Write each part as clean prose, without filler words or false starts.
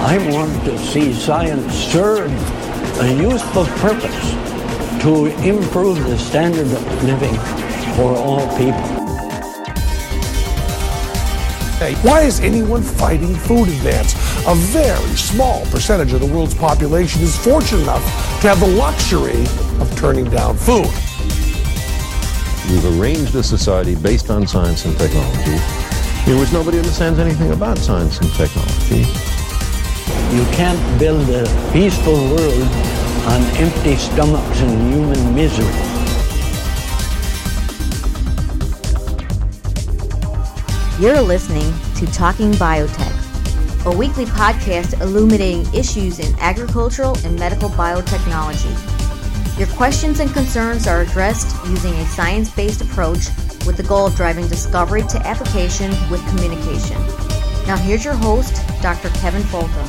I want to see science serve a useful purpose to improve the standard of living for all people. Why is anyone fighting food advance? A very small percentage of the world's population is fortunate enough to have the luxury of turning down food. We've arranged a society based on science and technology in which nobody understands anything about science and technology. You can't build a peaceful world on empty stomachs and human misery. You're listening to Talking Biotech, a weekly podcast illuminating issues in agricultural and medical biotechnology. Your questions and concerns are addressed using a science-based approach with the goal of driving discovery to application with communication. Now here's your host, Dr. Kevin Folta.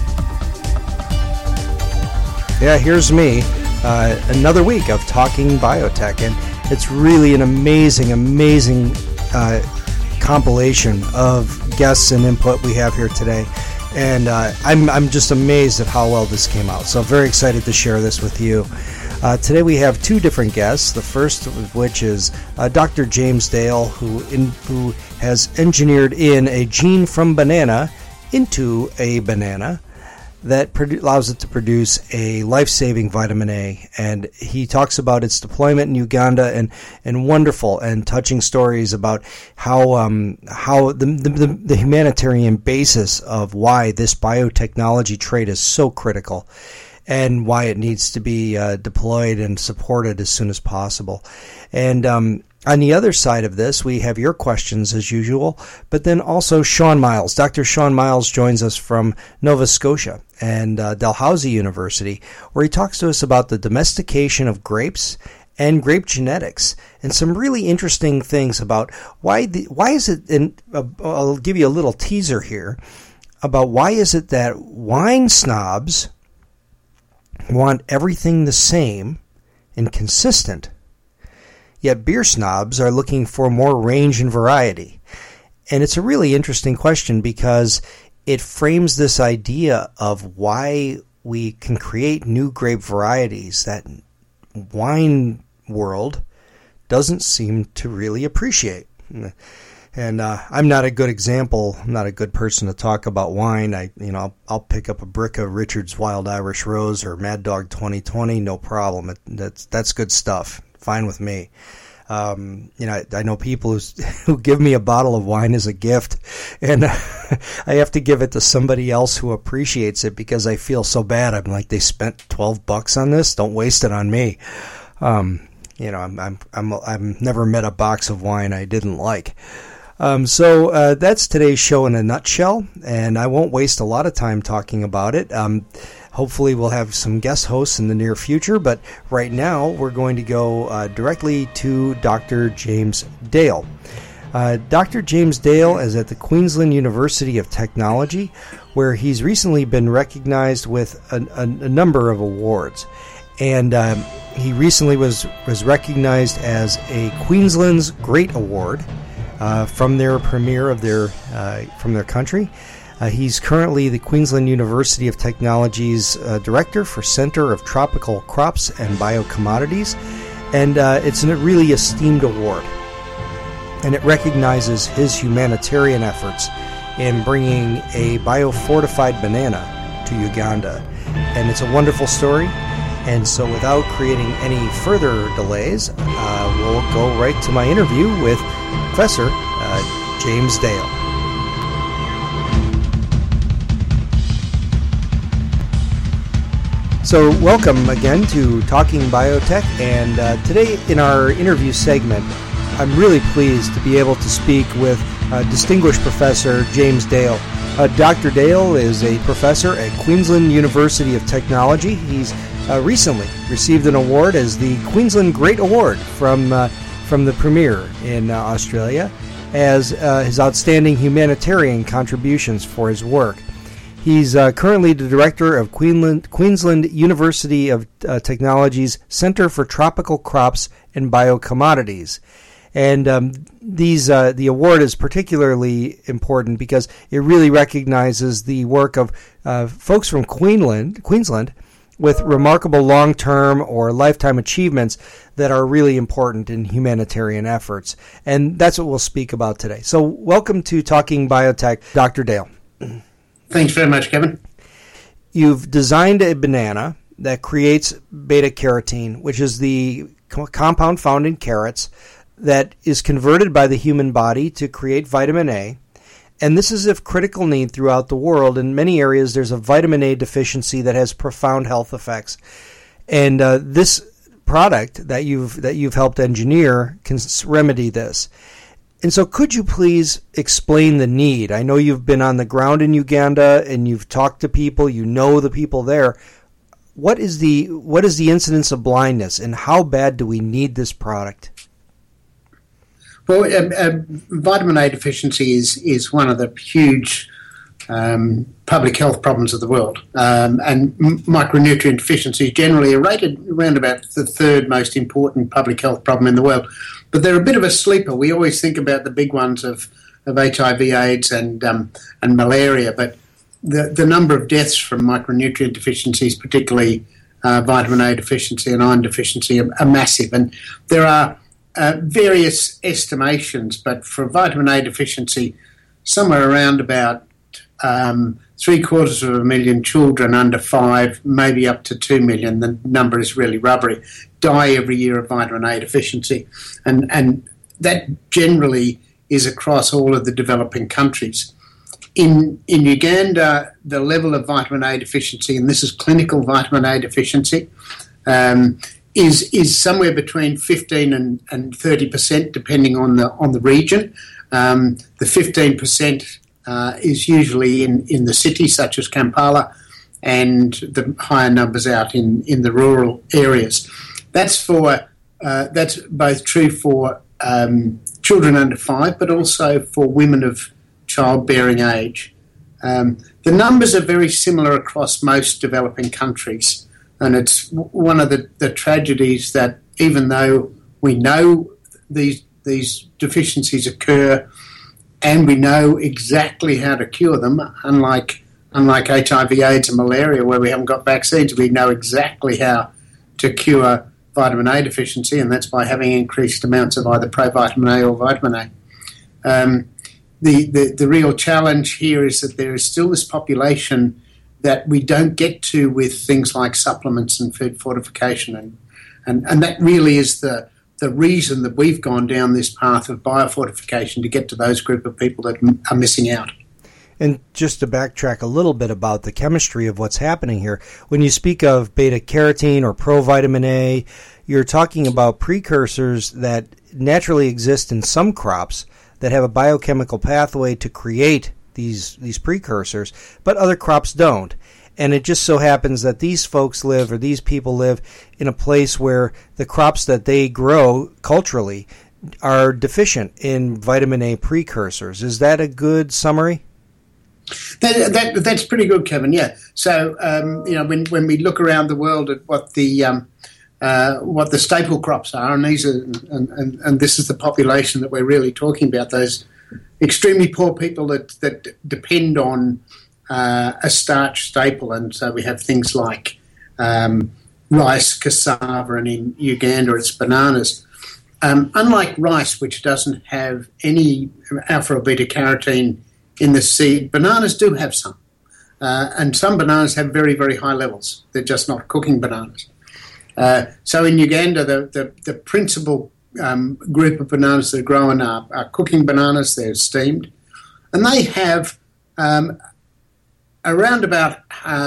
Yeah, here's me. Another week of Talking Biotech, and it's really an amazing compilation of guests and input we have here today, and I'm just amazed at how well this came out. So very excited to share this with you. Today we have two different guests. The first of which is Dr. James Dale, who has engineered in a gene from banana into a banana that allows it to produce a life-saving vitamin A, and he talks about its deployment in Uganda and wonderful and touching stories about how the humanitarian basis of why this biotechnology trait is so critical, and why it needs to be deployed and supported as soon as possible. And on the other side of this, we have your questions as usual, but then also Sean Miles. Dr. Sean Miles joins us from Nova Scotia and Dalhousie University, where he talks to us about the domestication of grapes and grape genetics, and some really interesting things about why is it, and I'll give you a little teaser here, about why is it that wine snobs want everything the same and consistent, yet beer snobs are looking for more range and variety. And it's a really interesting question because it frames this idea of why we can create new grape varieties that wine world doesn't seem to really appreciate. And I'm not a good example. I'm not a good person to talk about wine. I'll pick up a brick of Richard's Wild Irish Rose or Mad Dog 2020, no problem. That's good stuff. Fine with me. I know people who give me a bottle of wine as a gift, and I have to give it to somebody else who appreciates it because I feel so bad. I'm like, they spent $12 on this. Don't waste it on me. I've never met a box of wine I didn't like. So that's today's show in a nutshell, and I won't waste a lot of time talking about it. Hopefully we'll have some guest hosts in the near future, but right now we're going to go directly to Dr. James Dale. Dr. James Dale is at the Queensland University of Technology, where he's recently been recognized with a number of awards. And he recently was recognized as a Queensland's Great Award from their premier of from their country. He's currently the Queensland University of Technology's Director for Centre of Tropical Crops and Biocommodities, and it's a really esteemed award. And it recognizes his humanitarian efforts in bringing a biofortified banana to Uganda. And it's a wonderful story. And so without creating any further delays, we'll go right to my interview with Professor James Dale. So welcome again to Talking Biotech, and today in our interview segment, I'm really pleased to be able to speak with distinguished Professor James Dale. Dr. Dale is a professor at Queensland University of Technology. He's recently received an award as the Queensland Great Award from the Premier in Australia as his outstanding humanitarian contributions for his work. He's currently the director of Queensland University of Technology's Centre for Tropical Crops and Biocommodities. And the award is particularly important because it really recognizes the work of folks from Queensland with remarkable long-term or lifetime achievements that are really important in humanitarian efforts. And that's what we'll speak about today. So welcome to Talking Biotech, Dr. Dale. Thanks very much, Kevin. You've designed a banana that creates beta-carotene, which is the compound found in carrots that is converted by the human body to create vitamin A. And this is of critical need throughout the world. In many areas, there's a vitamin A deficiency that has profound health effects. And this product that you've helped engineer can remedy this. And so could you please explain the need? I know you've been on the ground in Uganda and you've talked to people, you know the people there. What is the incidence of blindness, and how bad do we need this product? Well, vitamin A deficiency is one of the huge public health problems of the world, and micronutrient deficiency generally are rated around about the third most important public health problem in the world. But they're a bit of a sleeper. We always think about the big ones of HIV/AIDS and malaria, but the number of deaths from micronutrient deficiencies, particularly vitamin A deficiency and iron deficiency, are massive. And there are various estimations, but for vitamin A deficiency, somewhere around about 750,000 children under 5, maybe up to 2 million, the number is really rubbery, die every year of vitamin A deficiency. And that generally is across all of the developing countries. In Uganda, the level of vitamin A deficiency, and this is clinical vitamin A deficiency, is somewhere between 15 and 30%, depending on the region. The 15% is usually in the cities, such as Kampala, and the higher numbers out in the rural areas. That's both true for children under 5, but also for women of childbearing age. The numbers are very similar across most developing countries. And it's one of the tragedies that even though we know these deficiencies occur and we know exactly how to cure them, unlike HIV/AIDS and malaria where we haven't got vaccines, we know exactly how to cure vitamin A deficiency, and that's by having increased amounts of either provitamin A or vitamin A. The real challenge here is that there is still this population that we don't get to with things like supplements and food fortification. And that really is the reason that we've gone down this path of biofortification, to get to those group of people that are missing out. And just to backtrack a little bit about the chemistry of what's happening here, when you speak of beta-carotene or provitamin A, you're talking about precursors that naturally exist in some crops that have a biochemical pathway to create these precursors, but other crops don't. And it just so happens that these folks live, or these people live, in a place where the crops that they grow culturally are deficient in vitamin A precursors. Is that a good summary? That's pretty good, Kevin. Yeah. So when we look around the world at what the staple crops are, and these are, and this is the population that we're really talking about, those extremely poor people that depend on a starch staple. And so we have things like rice, cassava, and in Uganda it's bananas. Unlike rice, which doesn't have any alpha or beta carotene in the seed, bananas do have some. And some bananas have very, very high levels. They're just not cooking bananas. So in Uganda, the principal group of bananas that are grown are cooking bananas. They're steamed. And they have around about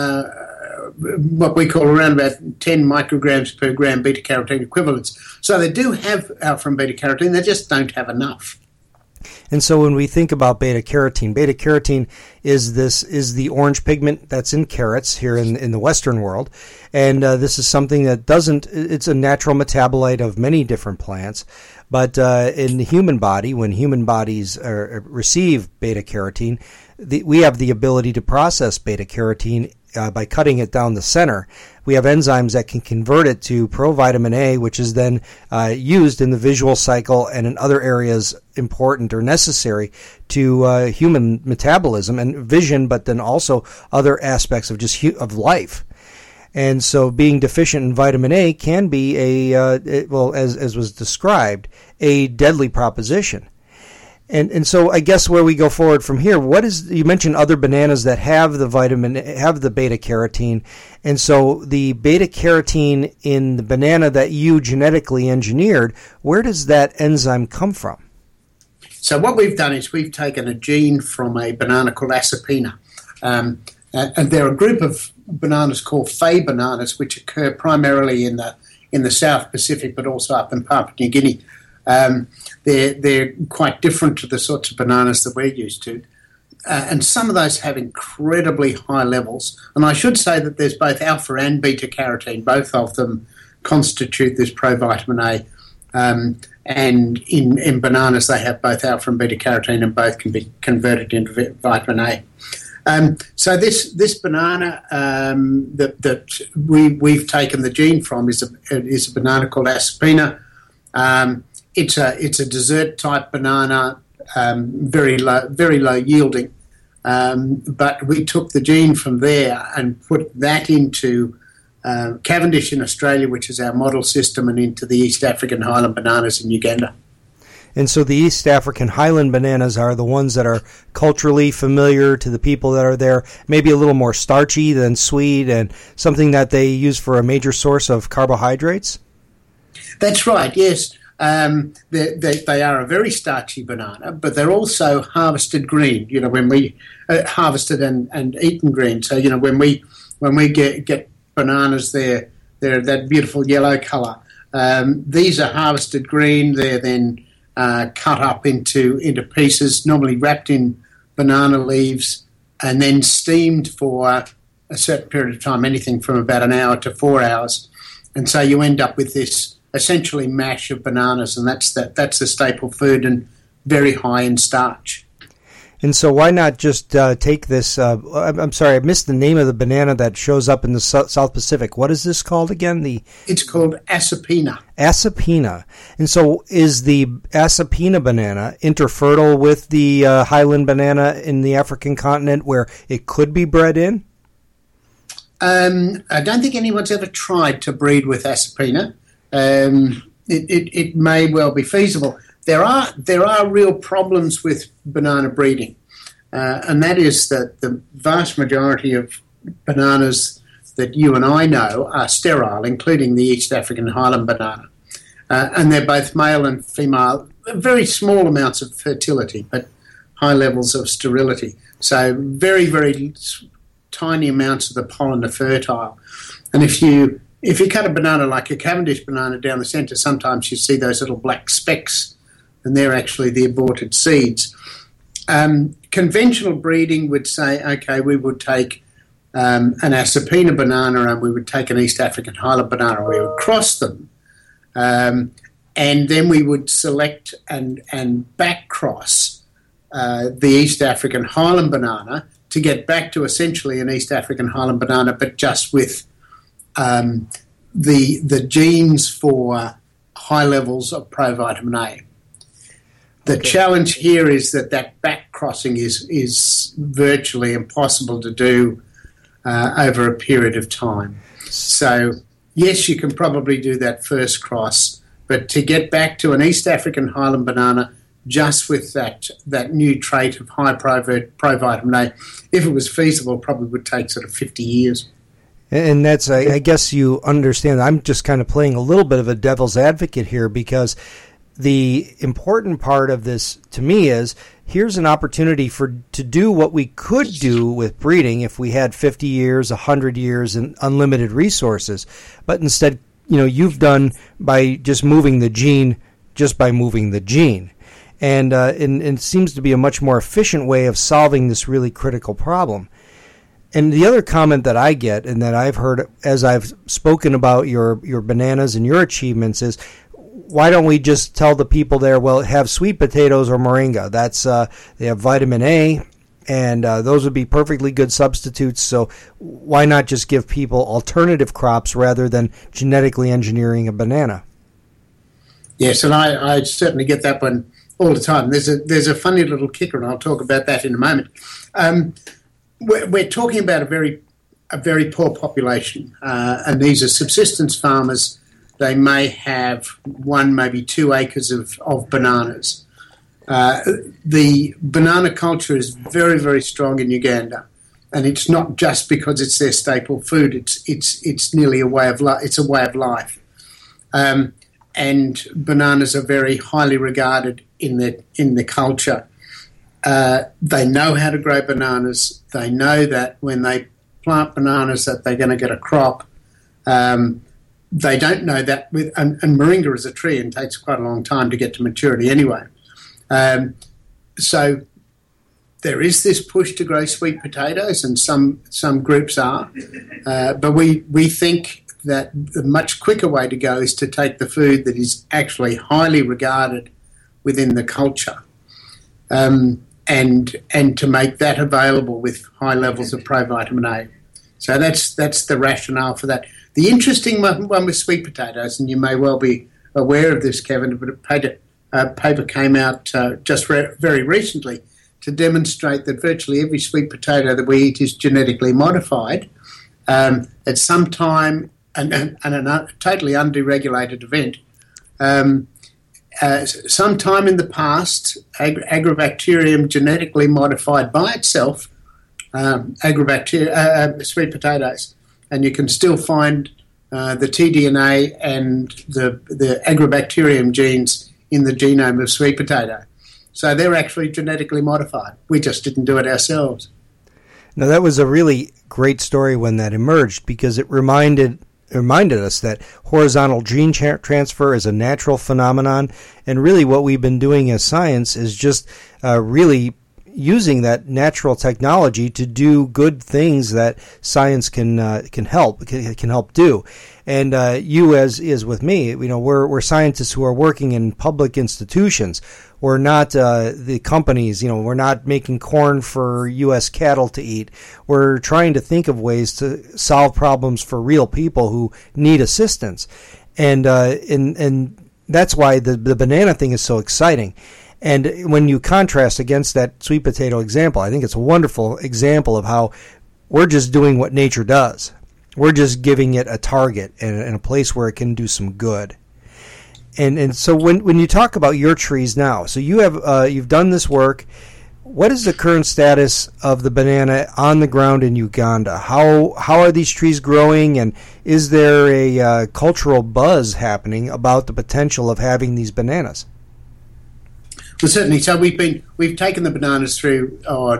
what we call around about 10 micrograms per gram beta-carotene equivalents. So they do have alpha and beta-carotene, they just don't have enough. And so when we think about beta-carotene is the orange pigment that's in carrots here in the Western world. And this is something that it's a natural metabolite of many different plants. But in the human body, when human bodies receive beta-carotene, we have the ability to process beta-carotene by cutting it down the center. We have enzymes that can convert it to provitamin A, which is then used in the visual cycle and in other areas important or necessary to human metabolism and vision, but then also other aspects of just of life. And so being deficient in vitamin A can be as was described, a deadly proposition. And so I guess where we go forward from here, you mentioned other bananas that have the beta carotene. And so the beta carotene in the banana that you genetically engineered, where does that enzyme come from? So what we've done is we've taken a gene from a banana called Asapoena. And there are a group of bananas called Fay bananas, which occur primarily in the South Pacific, but also up in Papua New Guinea. They're quite different to the sorts of bananas that we're used to. And some of those have incredibly high levels. And I should say that there's both alpha and beta carotene. Both of them constitute this provitamin A. And in bananas, they have both alpha and beta carotene, and both can be converted into vitamin A. So this banana that we've taken the gene from is a banana called Asapoena. It's a dessert type banana, very low yielding. But we took the gene from there and put that into Cavendish in Australia, which is our model system, and into the East African Highland bananas in Uganda. And so the East African Highland bananas are the ones that are culturally familiar to the people that are there, maybe a little more starchy than sweet, and something that they use for a major source of carbohydrates? That's right, yes. They are a very starchy banana, but they're also harvested green, when we harvested and eaten green. So, when we get bananas, they're that beautiful yellow colour. These are harvested green. They're then cut up into pieces, normally wrapped in banana leaves, and then steamed for a certain period of time, anything from about an hour to 4 hours. And so you end up with this essentially mash of bananas, and that's the staple food and very high in starch. And so why not just take this, I'm sorry, I missed the name of the banana that shows up in the South Pacific. What is this called again? It's called Asapoena. Asapoena. And so is the Asapoena banana interfertile with the highland banana in the African continent where it could be bred in? I don't think anyone's ever tried to breed with Asapoena. It may well be feasible. There are real problems with banana breeding, and that is that the vast majority of bananas that you and I know are sterile, including the East African Highland banana. And they're both male and female, very small amounts of fertility, but high levels of sterility. So very, very tiny amounts of the pollen are fertile. And if you cut a banana like a Cavendish banana down the centre, sometimes you see those little black specks, and they're actually the aborted seeds. Conventional breeding would say, okay, we would take an Asapoena banana and we would take an East African Highland banana. We would cross them, and then we would select and back cross the East African Highland banana to get back to essentially an East African Highland banana, but just with the genes for high levels of provitamin A. The challenge here is that back crossing is virtually impossible to do over a period of time. So, yes, you can probably do that first cross, but to get back to an East African Highland banana just with that new trait of high provitamin A, if it was feasible, probably would take sort of 50 years. And that's, I guess you understand, I'm just kind of playing a little bit of a devil's advocate here, because the important part of this to me is here's an opportunity to do what we could do with breeding if we had 50 years, 100 years, and unlimited resources. But instead, you've done by just moving the gene, And it seems to be a much more efficient way of solving this really critical problem. And the other comment that I get, and that I've heard as I've spoken about your bananas and your achievements, is why don't we just tell the people there, well, have sweet potatoes or moringa? That's they have vitamin A, and those would be perfectly good substitutes. So why not just give people alternative crops rather than genetically engineering a banana? Yes, and I certainly get that one all the time. There's a funny little kicker, and I'll talk about that in a moment. We're talking about a very poor population, and these are subsistence farmers. They may have 1, maybe 2 acres of bananas. The banana culture is very, very strong in Uganda, and it's not just because it's their staple food. It's nearly a way of life. It's a way of life, and bananas are very highly regarded in the culture. They know how to grow bananas. They know that when they plant bananas that they're going to get a crop. They don't know that and moringa is a tree and takes quite a long time to get to maturity anyway. So there is this push to grow sweet potatoes, and some groups are, but we think that the much quicker way to go is to take the food that is actually highly regarded within the culture, and to make that available with high levels of provitamin A. So that's the rationale for that. The interesting one with sweet potatoes, and you may well be aware of this, Kevin, but a paper came out just very recently to demonstrate that virtually every sweet potato that we eat is genetically modified at some time, and a totally underegulated event. Sometime in the past, Agrobacterium genetically modified by itself sweet potatoes, and you can still find the tDNA and the Agrobacterium genes in the genome of sweet potato. So they're actually genetically modified. We just didn't do it ourselves. Now, that was a really great story when that emerged, because it reminded us that horizontal gene transfer is a natural phenomenon, and really what we've been doing as science is just really using that natural technology to do good things that science can help do. And you, as with me, we're scientists who are working in public institutions. We're not the companies. We're not making corn for U.S. cattle to eat. We're trying to think of ways to solve problems for real people who need assistance, and that's why the banana thing is so exciting. And when you contrast against that sweet potato example, I think it's a wonderful example of how we're just doing what nature does. We're just giving it a target and a place where it can do some good. And so when you talk about your trees now, so you've done this work. What is the current status of the banana on the ground in Uganda? How are these trees growing, and is there a cultural buzz happening about the potential of having these bananas? Well, certainly. So we've taken the bananas through.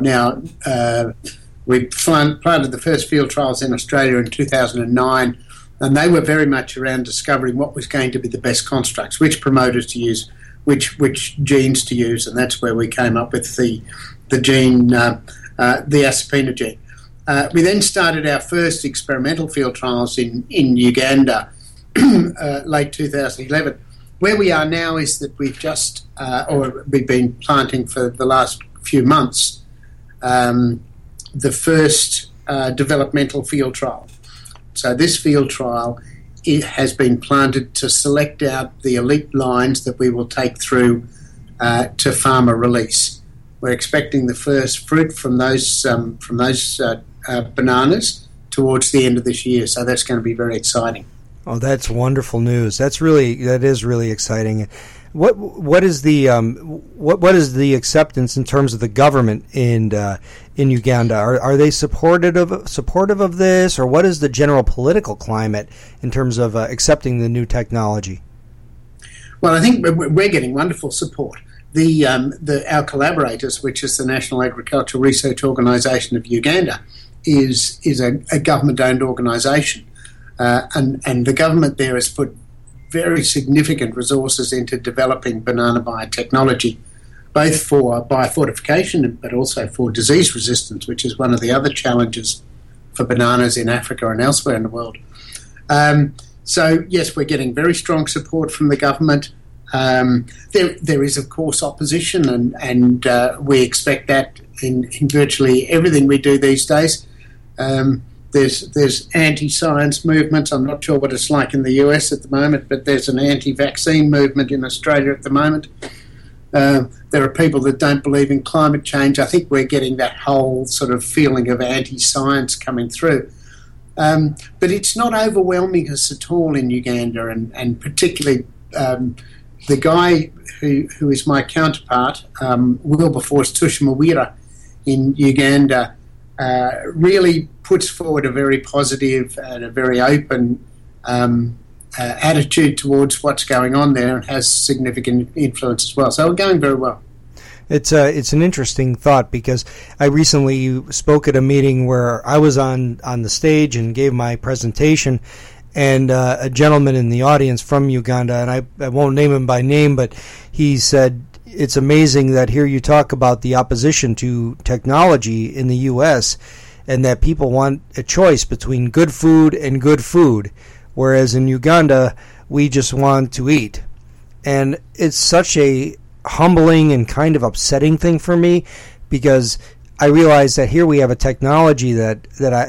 We planted the first field trials in Australia in 2009, and they were very much around discovering what was going to be the best constructs, which promoters to use, which genes to use, and that's where we came up with the gene, the Asapoina gene. We then started our first experimental field trials in Uganda, late 2011. Where we are now is that we've been planting for the last few months the first developmental field trial. So this field trial has been planted to select out the elite lines that we will take through to farmer release. We're expecting the first fruit from those bananas towards the end of this year. So that's going to be very exciting. Oh, that's wonderful news. That is really exciting. What is the acceptance in terms of the government in Uganda? Are they supportive of this, or what is the general political climate in terms of accepting the new technology? Well, I think we're getting wonderful support. Our collaborators, which is the National Agricultural Research Organisation of Uganda, is a government-owned organisation. And the government there has put very significant resources into developing banana biotechnology, both for biofortification but also for disease resistance, which is one of the other challenges for bananas in Africa and elsewhere in the world. So, yes, we're getting very strong support from the government. There is, of course, opposition, and we expect that in virtually everything we do these days. There's anti-science movements. I'm not sure what it's like in the US at the moment, but there's an anti-vaccine movement in Australia at the moment. There are people that don't believe in climate change. I think we're getting that whole sort of feeling of anti-science coming through. But it's not overwhelming us at all in Uganda, and particularly the guy who is my counterpart, Wilberforce Tushimawira in Uganda, really puts forward a very positive and a very open attitude towards what's going on there, and has significant influence as well. So we're going very well. It's an interesting thought, because I recently spoke at a meeting where I was on the stage and gave my presentation, and a gentleman in the audience from Uganda, and I won't name him by name, but he said, it's amazing that here you talk about the opposition to technology in the U.S. and that people want a choice between good food and good food, whereas in Uganda, we just want to eat. And it's such a humbling and kind of upsetting thing for me, because I realize that here we have a technology that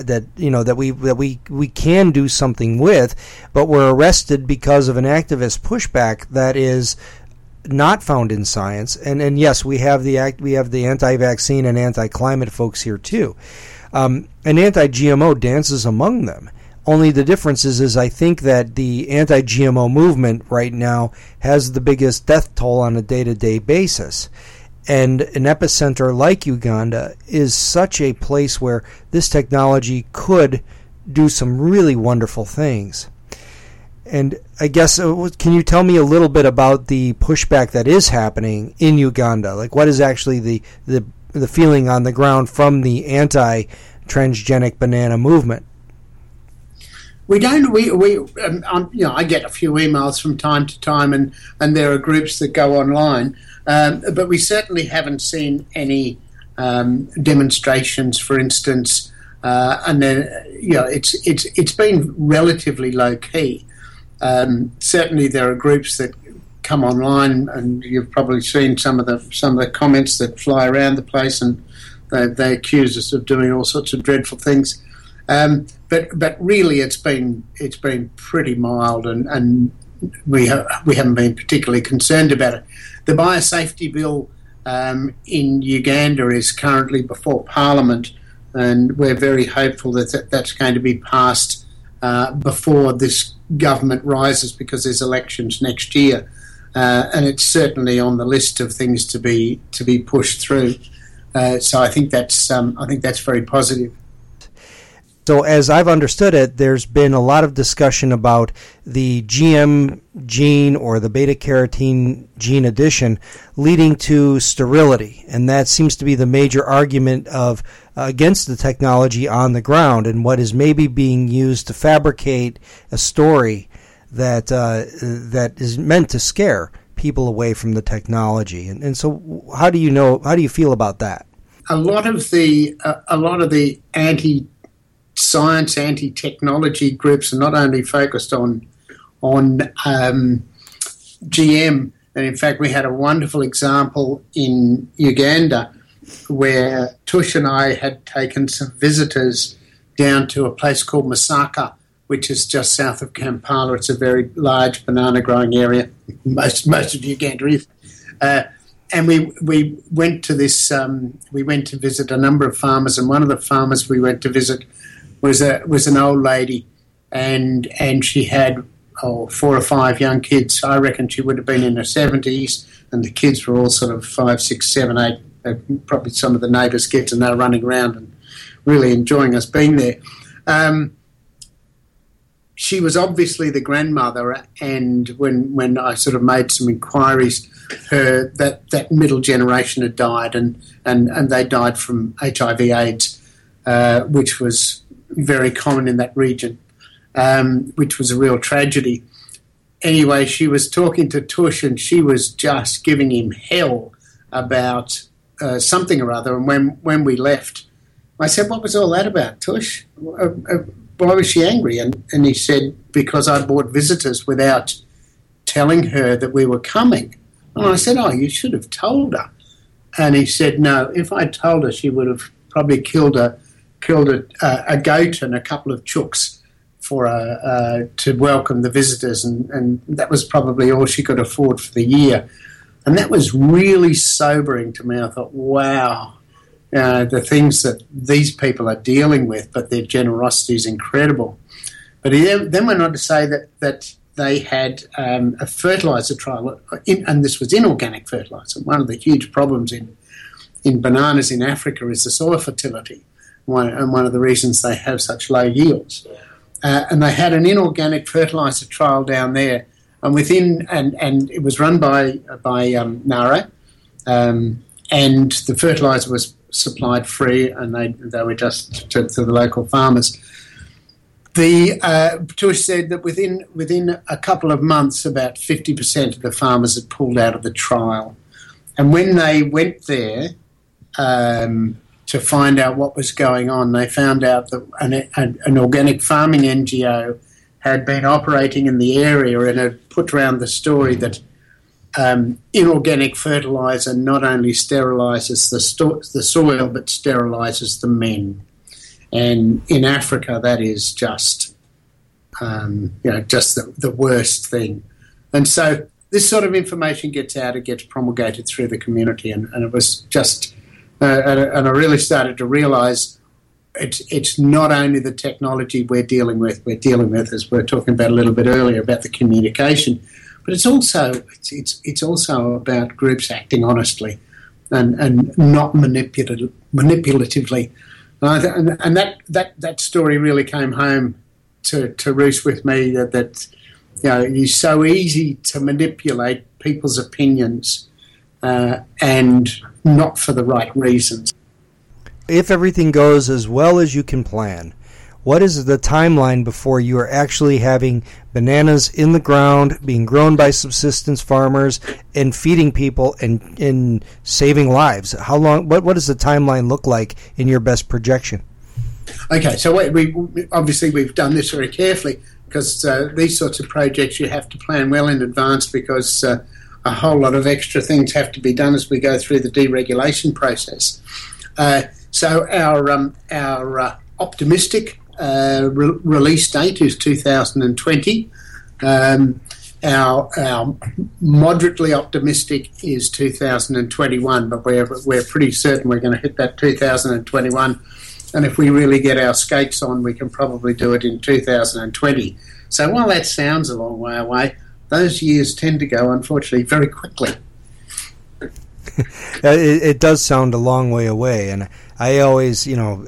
we can do something with, but we're arrested because of an activist pushback that is not found in science. And yes, we have the anti-vaccine and anti-climate folks here too, and anti-GMO dances among them. Only the difference is I think that the anti-GMO movement right now has the biggest death toll on a day-to-day basis. And an epicenter like Uganda is such a place where this technology could do some really wonderful things. And I guess, can you tell me a little bit about the pushback that is happening in Uganda? Like, what is actually the feeling on the ground from the anti-transgenic banana movement? I get a few emails from time to time, and there are groups that go online, but we certainly haven't seen any demonstrations, for instance, and then it's been relatively low key. Certainly, there are groups that come online, and you've probably seen some of the comments that fly around the place, and they accuse us of doing all sorts of dreadful things. But really, it's been pretty mild, and we haven't been particularly concerned about it. The biosafety bill in Uganda is currently before Parliament, and we're very hopeful that that's going to be passed before this government rises, because there's elections next year, and it's certainly on the list of things to be pushed through. So I think that's very positive. So as I've understood it, there's been a lot of discussion about the GM gene or the beta-carotene gene addition leading to sterility, and that seems to be the major argument of against the technology on the ground, and what is maybe being used to fabricate a story that is meant to scare people away from the technology. And so, how do you feel about that? A lot of the anti-science, anti-technology groups are not only focused on GM, and in fact we had a wonderful example in Uganda where Tush and I had taken some visitors down to a place called Masaka, which is just south of Kampala. It's a very large banana growing area. Most of Uganda is. And we went to this. We went to visit a number of farmers, and one of the farmers we went to visit was an old lady, and she had 4 or 5 young kids. I reckon she would have been in her 70s, and the kids were all sort of 5, 6, 7, 8, probably some of the neighbours' kids, and they were running around and really enjoying us being there. She was obviously the grandmother, and when I sort of made some inquiries, that middle generation had died, and they died from HIV/AIDS, which was very common in that region, which was a real tragedy. Anyway, she was talking to Tush, and she was just giving him hell about something or other. And when we left, I said, "What was all that about, Tush? Why was she angry?" And he said, "Because I brought visitors without telling her that we were coming. And I said, "Oh, you should have told her." And he said, "No, if I told her, she would have probably killed a goat and a couple of chooks for to welcome the visitors, and that was probably all she could afford for the year." And that was really sobering to me. I thought, wow, the things that these people are dealing with, but their generosity is incredible. But he then went on to say that they had a fertiliser trial, and this was inorganic fertiliser. One of the huge problems in bananas in Africa is the soil fertility, and one of the reasons they have such low yields. And they had an inorganic fertiliser trial down there, and it was run by NARA, and the fertiliser was supplied free, and they were just to the local farmers. Tush said that within a couple of months, about 50% of the farmers had pulled out of the trial, and when they went there to find out what was going on, they found out that an organic farming NGO had been operating in the area and had put around the story that inorganic fertiliser not only sterilises the soil but sterilises the men. And in Africa, that is just the worst thing. And so this sort of information gets out, it gets promulgated through the community, and it was just... and I really started to realise it's not only the technology we're dealing with, as we were talking about a little bit earlier, about the communication, but it's also about groups acting honestly and not manipulatively. And that story really came home to roost with me, that it's so easy to manipulate people's opinions and not for the right reasons. If everything goes as well as you can plan, what is the timeline before you are actually having bananas in the ground, being grown by subsistence farmers, and feeding people and saving lives? How long? What does the timeline look like in your best projection? Okay, so we've done this very carefully, because these sorts of projects you have to plan well in advance, because a whole lot of extra things have to be done as we go through the deregulation process. So our optimistic release date is 2020. Our moderately optimistic is 2021, but we're pretty certain we're going to hit that 2021. And if we really get our skates on, we can probably do it in 2020. So while that sounds a long way away, those years tend to go, unfortunately, very quickly. It does sound a long way away, and I always, daily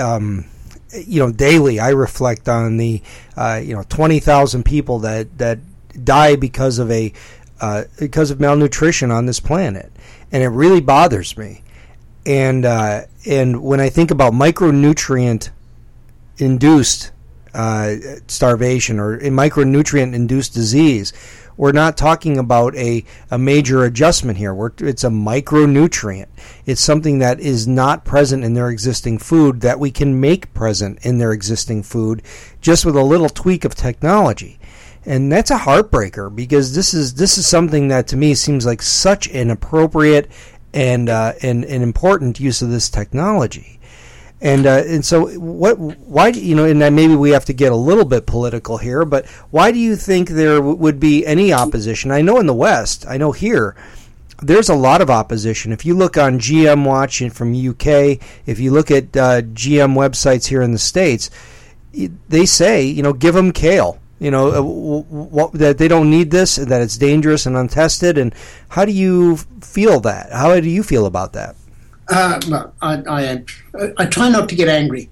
I reflect on the, 20,000 people that die because of malnutrition on this planet, and it really bothers me. And when I think about micronutrient induced starvation or micronutrient induced disease, we're not talking about a major adjustment here. It's a micronutrient. It's something that is not present in their existing food that we can make present in their existing food just with a little tweak of technology. And that's a heartbreaker, because this is something that to me seems like such an appropriate and an important use of this technology. And so why and then maybe we have to get a little bit political here, but why do you think there would be any opposition? I know in the West, I know here, there's a lot of opposition. If you look on GM Watch from UK, if you look at GM websites here in the States, they say, give them kale. That they don't need this, that it's dangerous and untested. And how do you feel that? How do you feel about that? Well, I try not to get angry.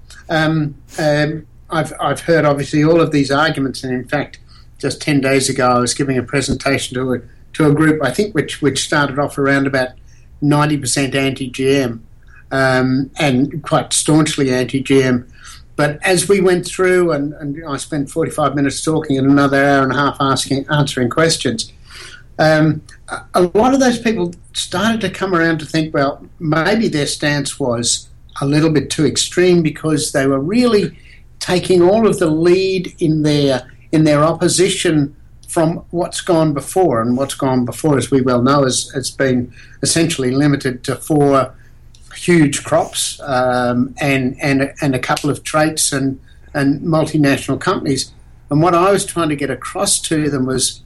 I've heard obviously all of these arguments, and in fact, just 10 days ago, I was giving a presentation to a group, I think, which started off around about 90% anti-GM and quite staunchly anti-GM. But as we went through, and I spent 45 minutes talking and another hour and a half answering questions, a lot of those people started to come around to think, well, maybe their stance was a little bit too extreme, because they were really taking all of the lead in their opposition from what's gone before. And what's gone before, as we well know, has been essentially limited to 4 huge crops and a couple of traits and multinational companies. And what I was trying to get across to them was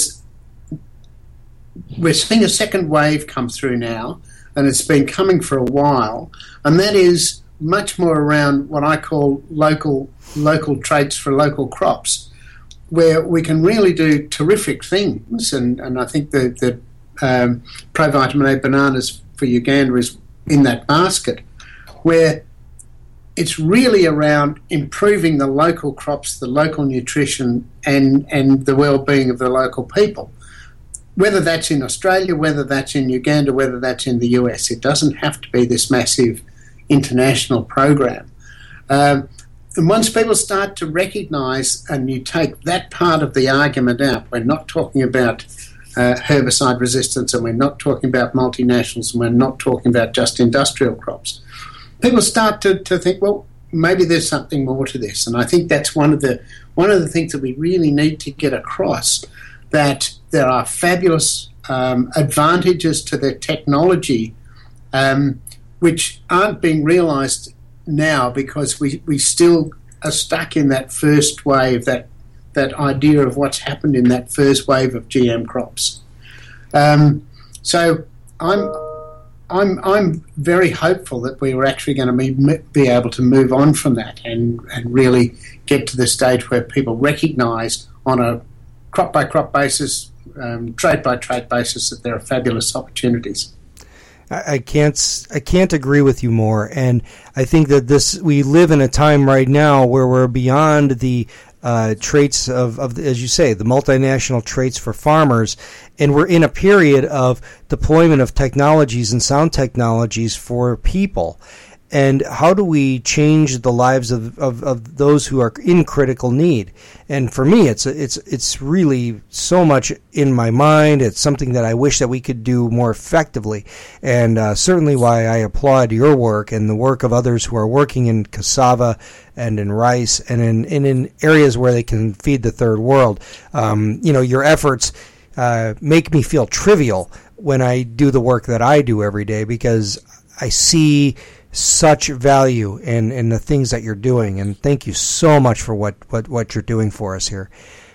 we're seeing a second wave come through now, and it's been coming for a while, and that is much more around what I call local traits for local crops, where we can really do terrific things. And I think the Provitamin A bananas for Uganda is in that basket, where it's really around improving the local crops, the local nutrition, and the well-being of the local people. Whether that's in Australia, whether that's in Uganda, whether that's in the US, it doesn't have to be this massive international program. And once people start to recognise, and you take that part of the argument out, we're not talking about herbicide resistance, and we're not talking about multinationals, and we're not talking about just industrial crops. People start to think, well, maybe there's something more to this. And I think that's one of the things that we really need to get across, that there are fabulous advantages to the technology which aren't being realised now, because we still are stuck in that first wave, that idea of what's happened in that first wave of GM crops. So I'm very hopeful that we are actually going to be able to move on from that and really get to the stage where people recognise on a crop-by-crop basis, trade-by-trade basis, that there are fabulous opportunities. I can't agree with you more, and I think that we live in a time right now where we're beyond the traits of, as you say, the multinational traits for farmers, and we're in a period of deployment of technologies and sound technologies for people. And how do we change the lives of those who are in critical need? And for me, it's really so much in my mind. It's something that I wish that we could do more effectively. And certainly why I applaud your work and the work of others who are working in cassava and in rice and in areas where they can feed the third world. Your efforts make me feel trivial when I do the work that I do every day, because I see such value in the things that you're doing, and thank you so much for what you're doing for us here.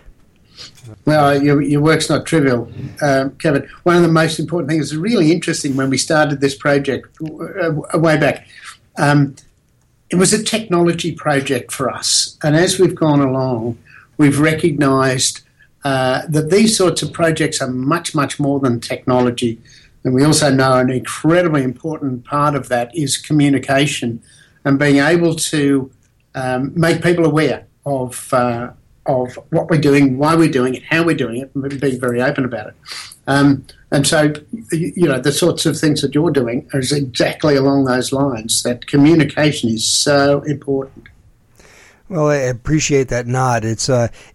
Well, your work's not trivial, Kevin. One of the most important things is really interesting. When we started this project way back, it was a technology project for us, and as we've gone along, we've recognised that these sorts of projects are much, much more than technology. And we also know an incredibly important part of that is communication and being able to make people aware of what we're doing, why we're doing it, how we're doing it, and being very open about it. And so, the sorts of things that you're doing is exactly along those lines, that communication is so important. Well, I appreciate that nod. It's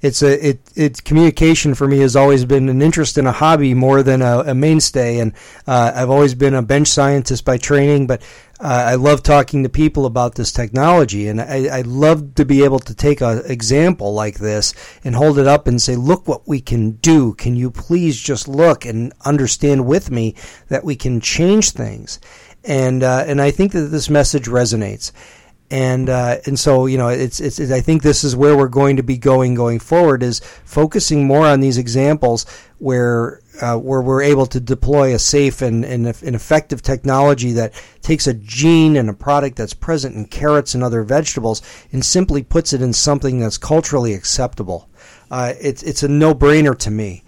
communication for me has always been an interest and a hobby more than a mainstay. And I've always been a bench scientist by training, but I love talking to people about this technology. And I love to be able to take an example like this and hold it up and say, look what we can do. Can you please just look and understand with me that we can change things? And I think that this message resonates. And so, it's I think this is where we're going to be going forward, is focusing more on these examples where we're able to deploy a safe and effective technology that takes a gene and a product that's present in carrots and other vegetables and simply puts it in something that's culturally acceptable. It's a no-brainer to me,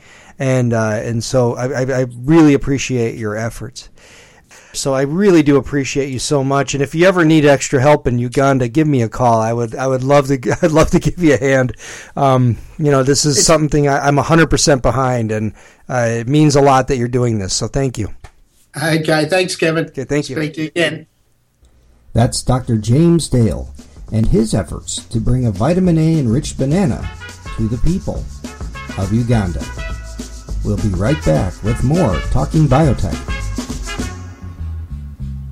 and so I really appreciate your efforts. So I really do appreciate you so much. And if you ever need extra help in Uganda, give me a call. I'd love to give you a hand. This is something I'm 100% behind, and it means a lot that you're doing this. So thank you. Okay, thanks, Kevin. Okay, thank you. Speak to you again. That's Dr. James Dale and his efforts to bring a vitamin A enriched banana to the people of Uganda. We'll be right back with more Talking Biotech.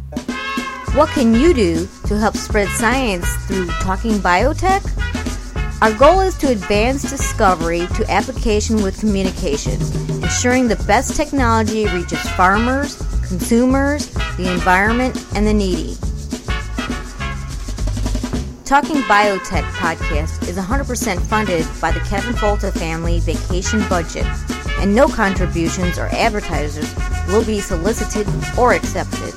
What can you do to help spread science through Talking Biotech? Our goal is to advance discovery to application with communication, ensuring the best technology reaches farmers, consumers, the environment, and the needy. Talking Biotech podcast is 100% funded by the Kevin Folta family vacation budget, and no contributions or advertisers will be solicited or accepted.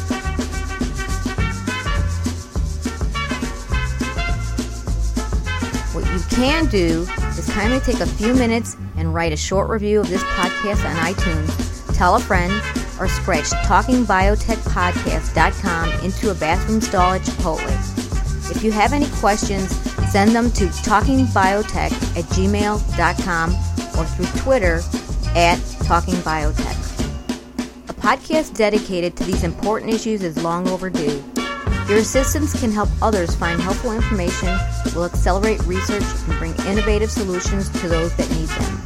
What you can do is kindly take a few minutes and write a short review of this podcast on iTunes, tell a friend, or scratch TalkingBiotechPodcast.com into a bathroom stall at Chipotle. If you have any questions, send them to talkingbiotech@gmail.com or through Twitter @TalkingBiotech. A podcast dedicated to these important issues is long overdue. Your assistance can help others find helpful information, will accelerate research, and bring innovative solutions to those that need them.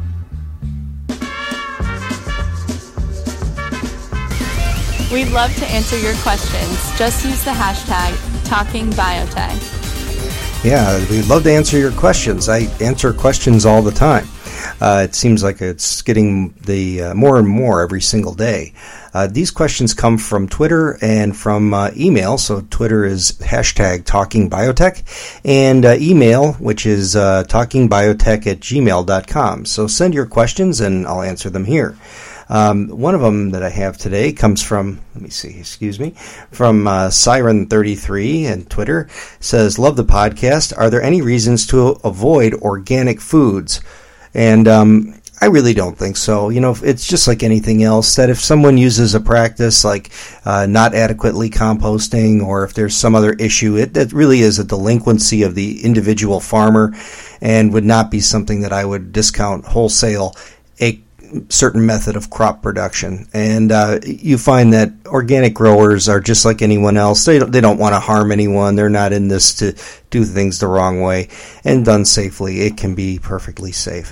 We'd love to answer your questions. Just use the hashtag TalkingBiotech. Yeah, we'd love to answer your questions. I answer questions all the time. It seems like it's getting more and more every single day. These questions come from Twitter and from email. So Twitter is hashtag TalkingBiotech, and email, which is talkingbiotech@gmail.com. So send your questions and I'll answer them here. One of them that I have today comes from, from Siren33 and Twitter. Says, love the podcast. Are there any reasons to avoid organic foods? And I really don't think so. You know, it's just like anything else, that if someone uses a practice like not adequately composting, or if there's some other issue, that really is a delinquency of the individual farmer and would not be something that I would discount wholesale a certain method of crop production. And you find that organic growers are just like anyone else. They don't want to harm anyone. They're not in this to do things the wrong way. And done safely, it can be perfectly safe.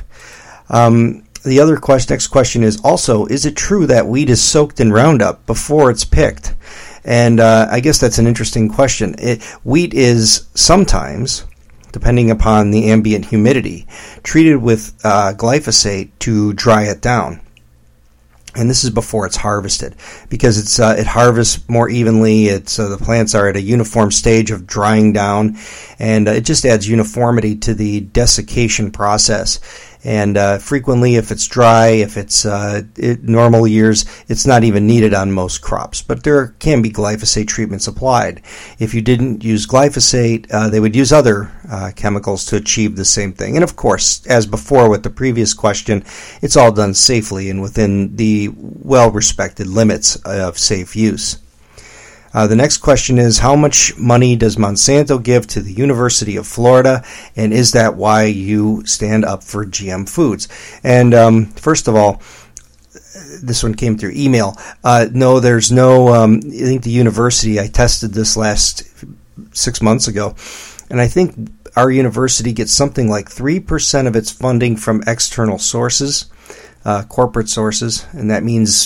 The other next question is also, is it true that wheat is soaked in Roundup before it's picked? And I guess that's an interesting question. Wheat is sometimes, depending upon the ambient humidity, treated with glyphosate to dry it down. And this is before it's harvested, because it harvests more evenly. The plants are at a uniform stage of drying down, and it just adds uniformity to the desiccation process. And frequently, if it's dry, if it's normal years, it's not even needed on most crops. But there can be glyphosate treatments applied. If you didn't use glyphosate, they would use other chemicals to achieve the same thing. And of course, as before with the previous question, it's all done safely and within the well-respected limits of safe use. The next question is, how much money does Monsanto give to the University of Florida, and is that why you stand up for GM foods? And first of all, this one came through email. No, there's no, I think the university, I tested this last 6 months ago, and I think our university gets something like 3% of its funding from external sources. Corporate sources, and that means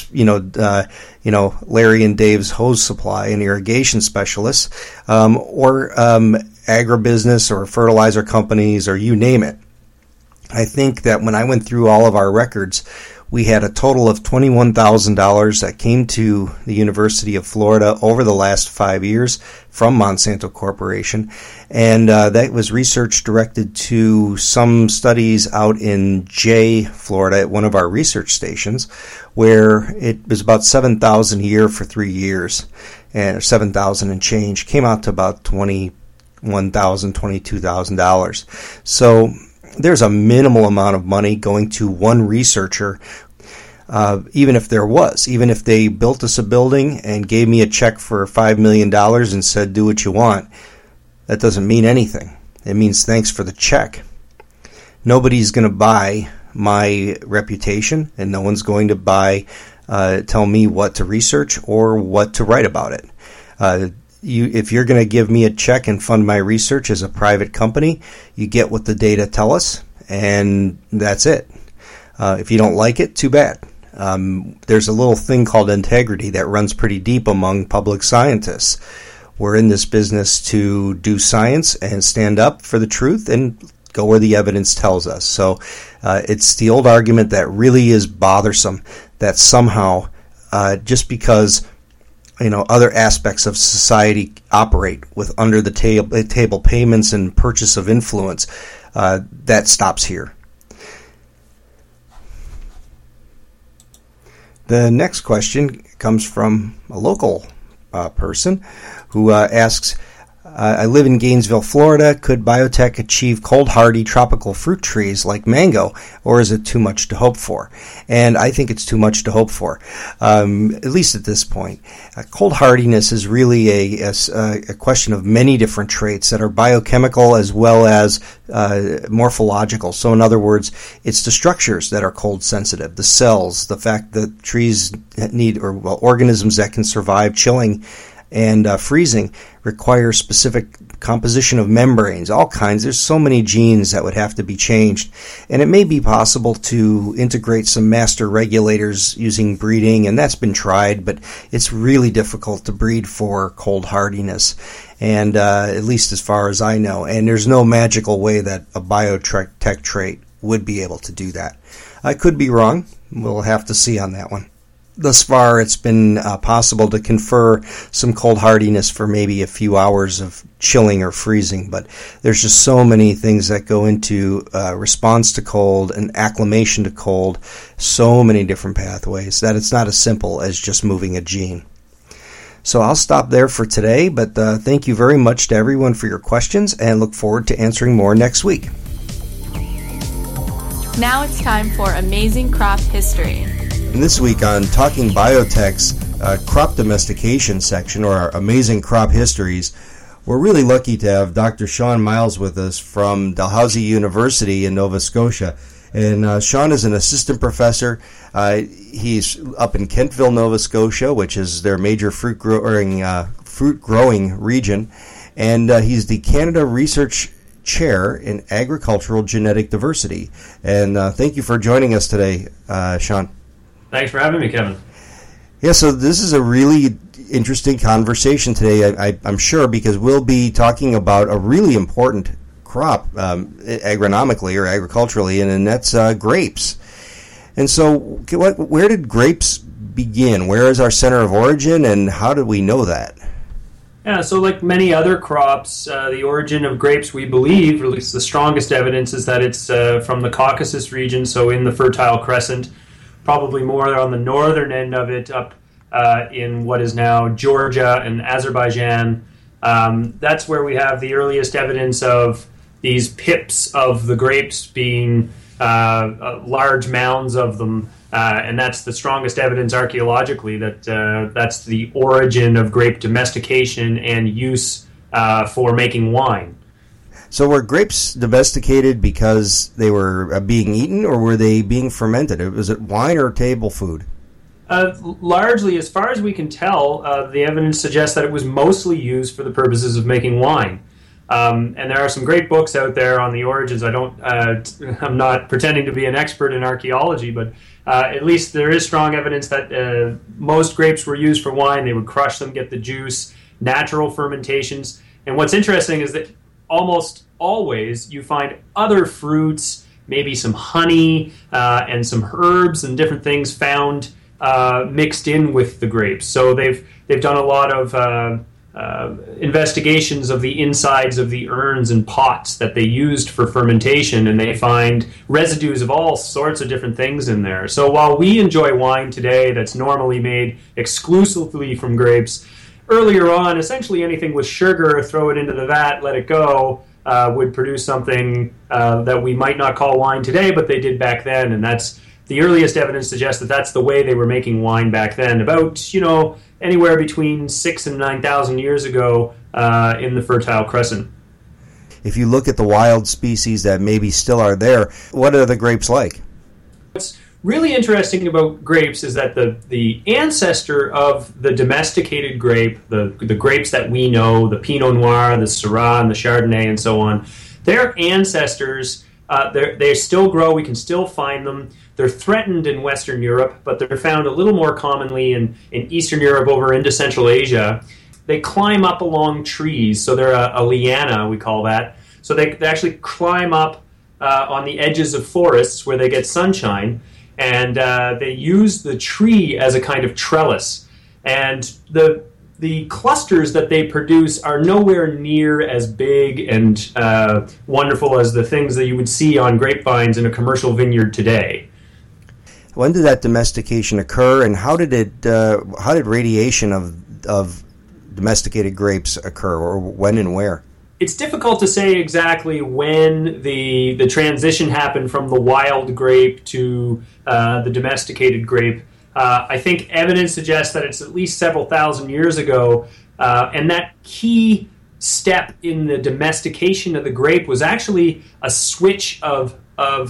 Larry and Dave's hose supply and irrigation specialists, or agribusiness or fertilizer companies, or you name it. I think that when I went through all of our records, we had a total of $21,000 that came to the University of Florida over the last 5 years from Monsanto Corporation, and that was research directed to some studies out in Jay, Florida, at one of our research stations, where it was about $7,000 a year for 3 years, and $7,000 and change, came out to about $21,000, $22,000. So there's a minimal amount of money going to one researcher, even if they built us a building and gave me a check for $5 million and said, do what you want. That doesn't mean anything. It means thanks for the check. Nobody's going to buy my reputation, and no one's going to tell me what to research or what to write about it. If you're going to give me a check and fund my research as a private company, you get what the data tell us, and that's it. If you don't like it, too bad. There's a little thing called integrity that runs pretty deep among public scientists. We're in this business to do science and stand up for the truth and go where the evidence tells us. So it's the old argument that really is bothersome, that somehow just because other aspects of society operate with under the table payments and purchase of influence, that stops here. The next question comes from a local person who asks, I live in Gainesville, Florida. Could biotech achieve cold, hardy, tropical fruit trees like mango, or is it too much to hope for? And I think it's too much to hope for, at least at this point. Cold hardiness is really a question of many different traits that are biochemical as well as morphological. So in other words, it's the structures that are cold sensitive, the cells, the fact that trees need, organisms that can survive chilling and freezing require specific composition of membranes, all kinds. There's so many genes that would have to be changed. And it may be possible to integrate some master regulators using breeding, and that's been tried, but it's really difficult to breed for cold hardiness, and at least as far as I know. And there's no magical way that a biotech trait would be able to do that. I could be wrong. We'll have to see on that one. Thus far, it's been possible to confer some cold hardiness for maybe a few hours of chilling or freezing, but there's just so many things that go into response to cold and acclimation to cold, so many different pathways, that it's not as simple as just moving a gene. So I'll stop there for today, but thank you very much to everyone for your questions, and look forward to answering more next week. Now it's time for Amazing Crop History. And this week on Talking Biotech's crop domestication section, or our Amazing Crop Histories, we're really lucky to have Dr. Sean Miles with us from Dalhousie University in Nova Scotia. And Sean is an assistant professor. He's up in Kentville, Nova Scotia, which is their major fruit growing region. And he's the Canada Research Chair in Agricultural Genetic Diversity. And thank you for joining us today, Sean. Thanks for having me, Kevin. Yeah, so this is a really interesting conversation today, I'm sure, because we'll be talking about a really important crop agronomically or agriculturally, and that's grapes. And so where did grapes begin? Where is our center of origin, and how did we know that? Yeah, so like many other crops, the origin of grapes, we believe, or at least the strongest evidence, is that it's from the Caucasus region, so in the Fertile Crescent, probably more on the northern end of it, up in what is now Georgia and Azerbaijan. That's where we have the earliest evidence of these pips of the grapes being large mounds of them, and that's the strongest evidence archaeologically that that's the origin of grape domestication and use for making wine. So were grapes domesticated because they were being eaten, or were they being fermented? Was it wine or table food? Largely, as far as we can tell, the evidence suggests that it was mostly used for the purposes of making wine. And there are some great books out there on the origins. I'm not pretending to be an expert in archaeology, but at least there is strong evidence that most grapes were used for wine. They would crush them, get the juice, natural fermentations. And what's interesting is that almost always you find other fruits, maybe some honey and some herbs and different things found mixed in with the grapes. So they've done a lot of investigations of the insides of the urns and pots that they used for fermentation, and they find residues of all sorts of different things in there. So while we enjoy wine today that's normally made exclusively from grapes, earlier on, essentially anything with sugar, throw it into the vat, let it go, would produce something that we might not call wine today, but they did back then, and that's the earliest evidence suggests that that's the way they were making wine back then, about, anywhere between 6,000 and 9,000 years ago in the Fertile Crescent. If you look at the wild species that maybe still are there, what are the grapes like? What's really interesting about grapes is that the ancestor of the domesticated grape, the grapes that we know, the Pinot Noir, the Syrah, and the Chardonnay, and so on, their ancestors, they still grow. We can still find them. They're threatened in Western Europe, but they're found a little more commonly in Eastern Europe over into Central Asia. They climb up along trees, so they're a liana, we call that. So they actually climb up on the edges of forests where they get sunshine, and they use the tree as a kind of trellis. And the clusters that they produce are nowhere near as big and wonderful as the things that you would see on grapevines in a commercial vineyard today. When did that domestication occur, and how did radiation of domesticated grapes occur, or when and where? It's difficult to say exactly when the transition happened from the wild grape to the domesticated grape. I think evidence suggests that it's at least several thousand years ago, and that key step in the domestication of the grape was actually a switch of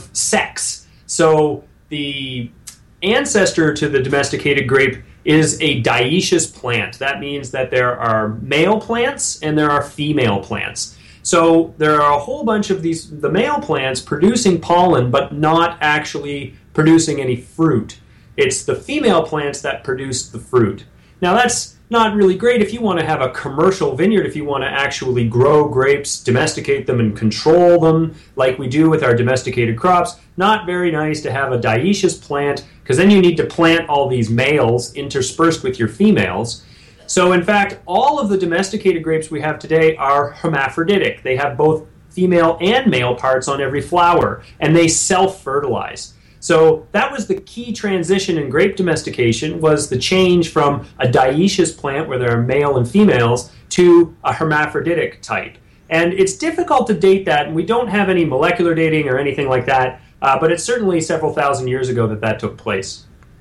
sex. So the ancestor to the domesticated grape is a dioecious plant. That means that there are male plants and there are female plants. So there are a whole bunch of the male plants producing pollen but not actually producing any fruit. It's the female plants that produce the fruit. Now that's not really great if you want to have a commercial vineyard, if you want to actually grow grapes, domesticate them, and control them like we do with our domesticated crops. Not very nice to have a dioecious plant, because then you need to plant all these males interspersed with your females. So in fact, all of the domesticated grapes we have today are hermaphroditic. They have both female and male parts on every flower, and they self-fertilize. So that was the key transition in grape domestication, was the change from a dioecious plant where there are male and females to a hermaphroditic type. And it's difficult to date that, and we don't have any molecular dating or anything like that, but it's certainly several thousand years ago that took place.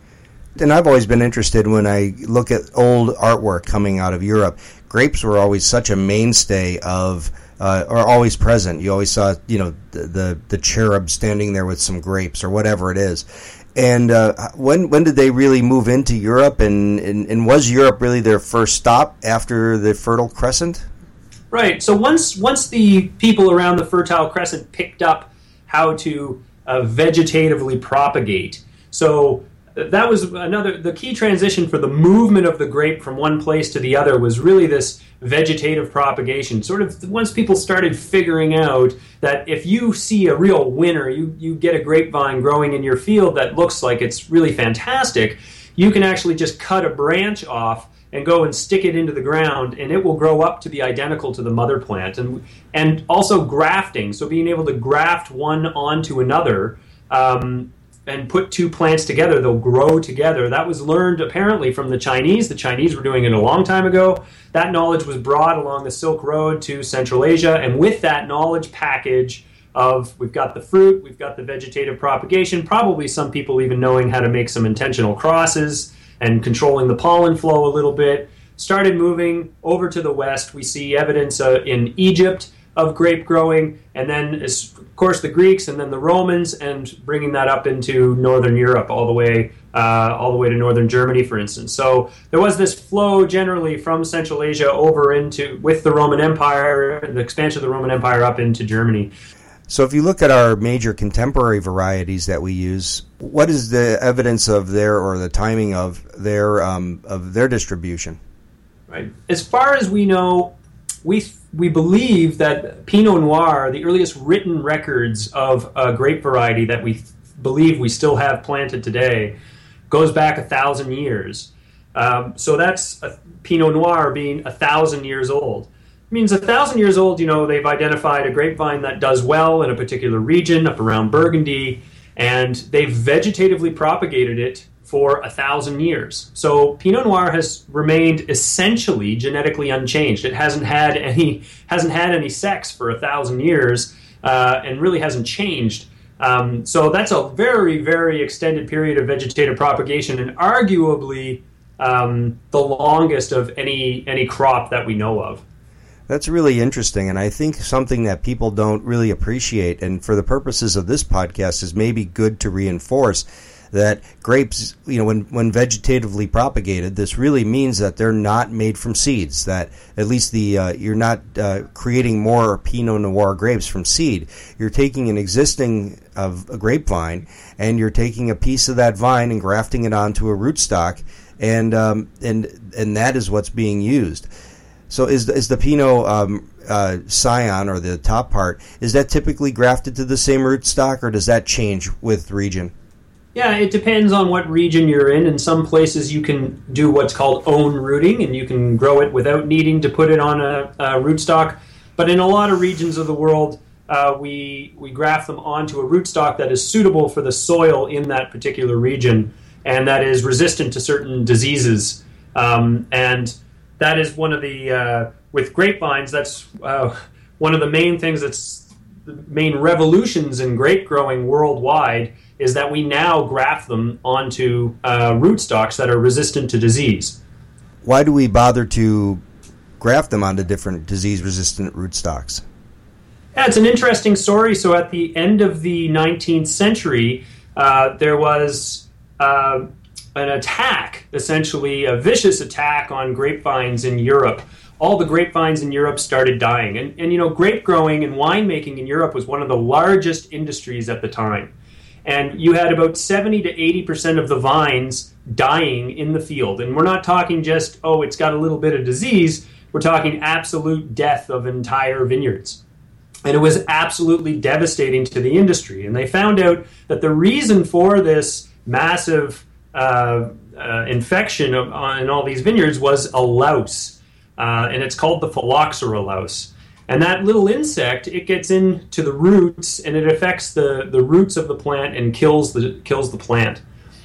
And I've always been interested when I look at old artwork coming out of Europe. Grapes were always such a mainstay of or always present. You always saw, the cherub standing there with some grapes or whatever it is. And when did they really move into Europe? And was Europe really their first stop after the Fertile Crescent? Right. So once the people around the Fertile Crescent picked up how to vegetatively propagate, so that was the key transition for the movement of the grape from one place to the other was really this vegetative propagation. Sort of once people started figuring out that if you see a real winner, you get a grapevine growing in your field that looks like it's really fantastic, you can actually just cut a branch off and go and stick it into the ground, and it will grow up to be identical to the mother plant. And also grafting, so being able to graft one onto another, and put two plants together, they'll grow together. That was learned apparently from the Chinese. The Chinese were doing it a long time ago. That knowledge was brought along the Silk Road to Central Asia, and with that knowledge package of we've got the fruit, we've got the vegetative propagation, probably some people even knowing how to make some intentional crosses and controlling the pollen flow a little bit, started moving over to the west. We see evidence in Egypt of grape growing, and then, of course, the Greeks, and then the Romans, and bringing that up into northern Europe, all the way to northern Germany, for instance. So there was this flow generally from Central Asia over with the Roman Empire, the expansion of the Roman Empire up into Germany. So if you look at our major contemporary varieties that we use, what is the evidence of the timing of their distribution? Right. As far as we know, we believe that Pinot Noir, the earliest written records of a grape variety that we believe we still have planted today, goes back 1,000 years. So that's Pinot Noir being 1,000 years old. It means 1,000 years old, they've identified a grapevine that does well in a particular region up around Burgundy, and they've vegetatively propagated it for 1,000 years. So Pinot Noir has remained essentially genetically unchanged. It hasn't had any sex for 1,000 years, and really hasn't changed. So that's a very, very extended period of vegetative propagation, and arguably the longest of any crop that we know of. That's really interesting, and I think something that people don't really appreciate, and for the purposes of this podcast is maybe good to reinforce, that grapes, when vegetatively propagated, this really means that they're not made from seeds, that at least you're not creating more Pinot Noir grapes from seed. You're taking an existing a grapevine, and you're taking a piece of that vine and grafting it onto a rootstock, and that is what's being used. So is the Pinot scion, or the top part, is that typically grafted to the same rootstock, or does that change with region? Yeah, it depends on what region you're in. In some places you can do what's called own rooting, and you can grow it without needing to put it on a rootstock. But in a lot of regions of the world, we graft them onto a rootstock that is suitable for the soil in that particular region, and that is resistant to certain diseases. And that is one of the, with grapevines, that's one of the main things that's the main revolutions in grape growing worldwide, is that we now graft them onto rootstocks that are resistant to disease. Why do we bother to graft them onto different disease-resistant rootstocks? Yeah, it's an interesting story. So at the end of the 19th century, there was an attack, essentially a vicious attack on grapevines in Europe. All the grapevines in Europe started dying. And you know, grape growing and winemaking in Europe was one of the largest industries at the time. And you had about 70 to 80% of the vines dying in the field. And we're not talking just, oh, it's got a little bit of disease. We're talking absolute death of entire vineyards. And it was absolutely devastating to the industry. And they found out that the reason for this massive infection in all these vineyards was a louse. And it's called the phylloxera louse. And that little insect, it gets into the roots, and it affects the roots of the plant and kills the plant.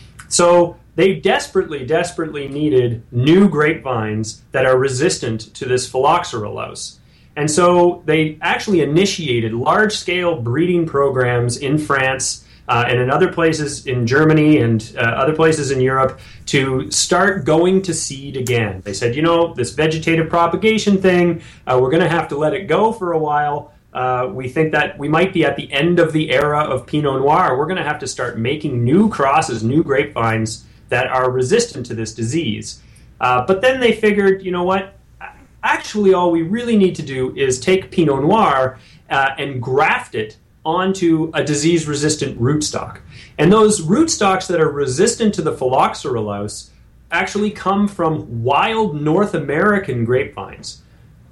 So they desperately needed new grapevines that are resistant to this phylloxera louse. And so they actually initiated large-scale breeding programs in France and in other places in Germany and other places in Europe to start going to seed again. They said, you know, this vegetative propagation thing, we're going to have to let it go for a while. We think that we might be at the end of the era of Pinot Noir. We're going to have to start making new crosses, new grapevines that are resistant to this disease. But then they figured, you know what? Actually, all we really need to do is take Pinot Noir and graft it onto a disease-resistant rootstock. And those rootstocks that are resistant to the phylloxera louse actually come from wild North American grapevines.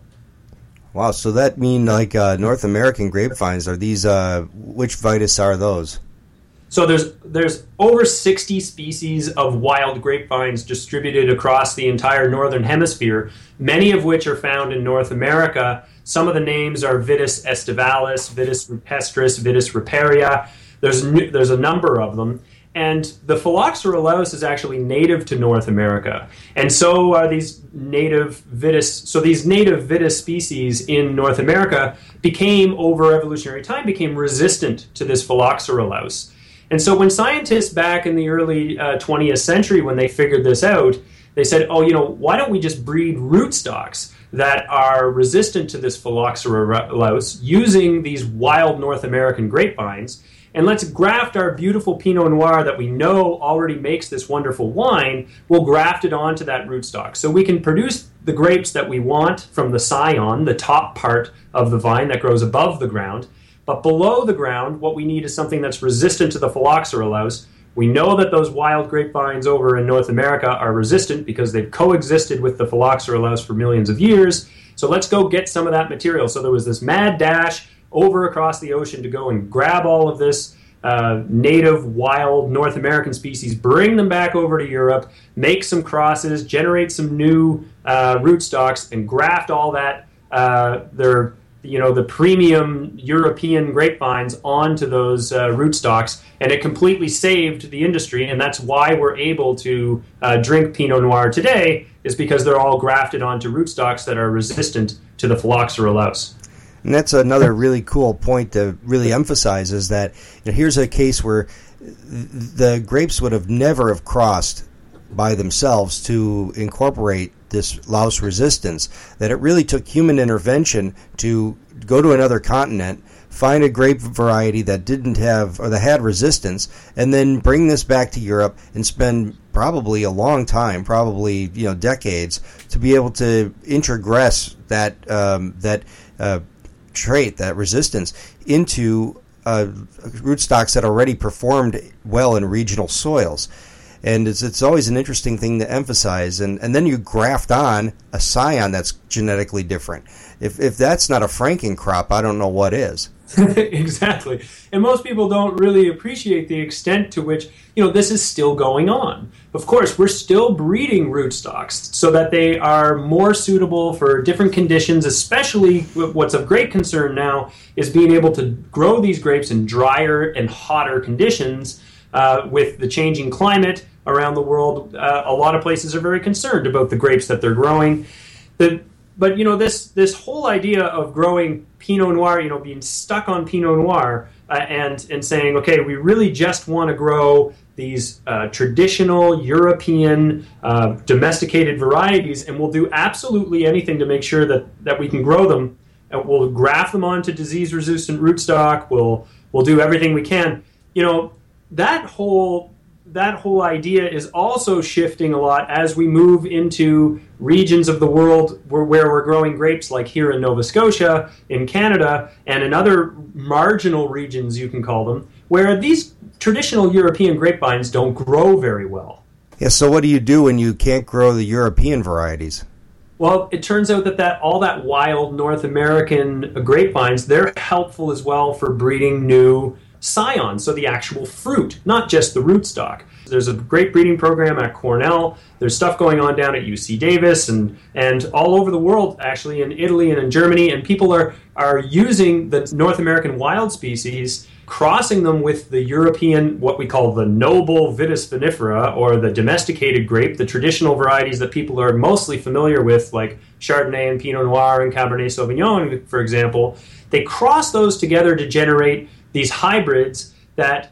Wow, so that mean like North American grapevines, are these, which Vitis are those? So there's over 60 species of wild grapevines distributed across the entire northern hemisphere, many of which are found in North America. Some of the names are Vitis aestivalis, Vitis rupestris, Vitis riparia. There's a number of them. And the phylloxera louse is actually native to North America. And so are these native Vitis. So these native Vitis species in North America over evolutionary time, became resistant to this phylloxera louse. And so when scientists back in the early 20th century, when they figured this out, they said, oh, you know, why don't we just breed rootstocks that are resistant to this phylloxera louse using these wild North American grapevines, and let's graft our beautiful Pinot Noir that we know already makes this wonderful wine, we'll graft it onto that rootstock. So we can produce the grapes that we want from the scion, the top part of the vine that grows above the ground. But below the ground, what we need is something that's resistant to the phylloxera louse. We know that those wild grapevines over in North America are resistant because they've coexisted with the phylloxera louse for millions of years. So let's go get some of that material. So there was this mad dash over across the ocean to go and grab all of this native wild North American species, bring them back over to Europe, make some crosses, generate some new rootstocks, and graft all that the premium European grapevines onto those rootstocks, and it completely saved the industry. And that's why we're able to drink Pinot Noir today, is because they're all grafted onto rootstocks that are resistant to the phylloxera louse. And that's another really cool point to really emphasize, is that here's a case where the grapes would have never have crossed by themselves to incorporate this louse resistance, that it really took human intervention to go to another continent, find a grape variety that didn't have, or that had resistance, and then bring this back to Europe and spend probably a long time, probably decades, to be able to introgress that trait, that resistance, into rootstocks that already performed well in regional soils. And it's always an interesting thing to emphasize. And then you graft on a scion that's genetically different. If that's not a franking crop, I don't know what is. Exactly. And most people don't really appreciate the extent to which, this is still going on. Of course, we're still breeding rootstocks so that they are more suitable for different conditions, especially what's of great concern now is being able to grow these grapes in drier and hotter conditions. With the changing climate around the world, a lot of places are very concerned about the grapes that they're growing. But this whole idea of growing Pinot Noir, being stuck on Pinot Noir and saying, okay, we really just want to grow these traditional European domesticated varieties, and we'll do absolutely anything to make sure that we can grow them. We'll graft them onto disease-resistant rootstock. We'll do everything we can. That whole idea is also shifting a lot as we move into regions of the world where we're growing grapes, like here in Nova Scotia, in Canada, and in other marginal regions, you can call them, where these traditional European grapevines don't grow very well. Yeah, so what do you do when you can't grow the European varieties? Well, it turns out that all that wild North American grapevines, they're helpful as well for breeding new scions, so the actual fruit, not just the rootstock. There's a great breeding program at Cornell. There's stuff going on down at UC Davis and all over the world, actually, in Italy and in Germany, and people are using the North American wild species, crossing them with the European, what we call the noble Vitis vinifera, or the domesticated grape, the traditional varieties that people are mostly familiar with, like Chardonnay and Pinot Noir and Cabernet Sauvignon, for example. They cross those together to generate these hybrids that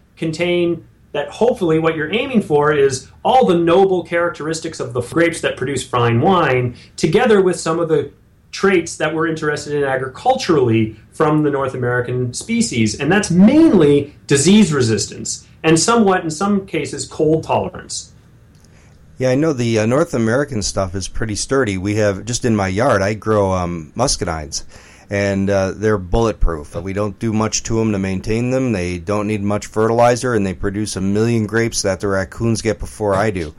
hopefully what you're aiming for is all the noble characteristics of the grapes that produce fine wine, together with some of the traits that we're interested in agriculturally from the North American species. And that's mainly disease resistance and somewhat, in some cases, cold tolerance. Yeah, I know the North American stuff is pretty sturdy. We have, just in my yard, I grow muscadines. And they're bulletproof. We don't do much to them to maintain them. They don't need much fertilizer, and they produce 1 million grapes that the raccoons get before I do.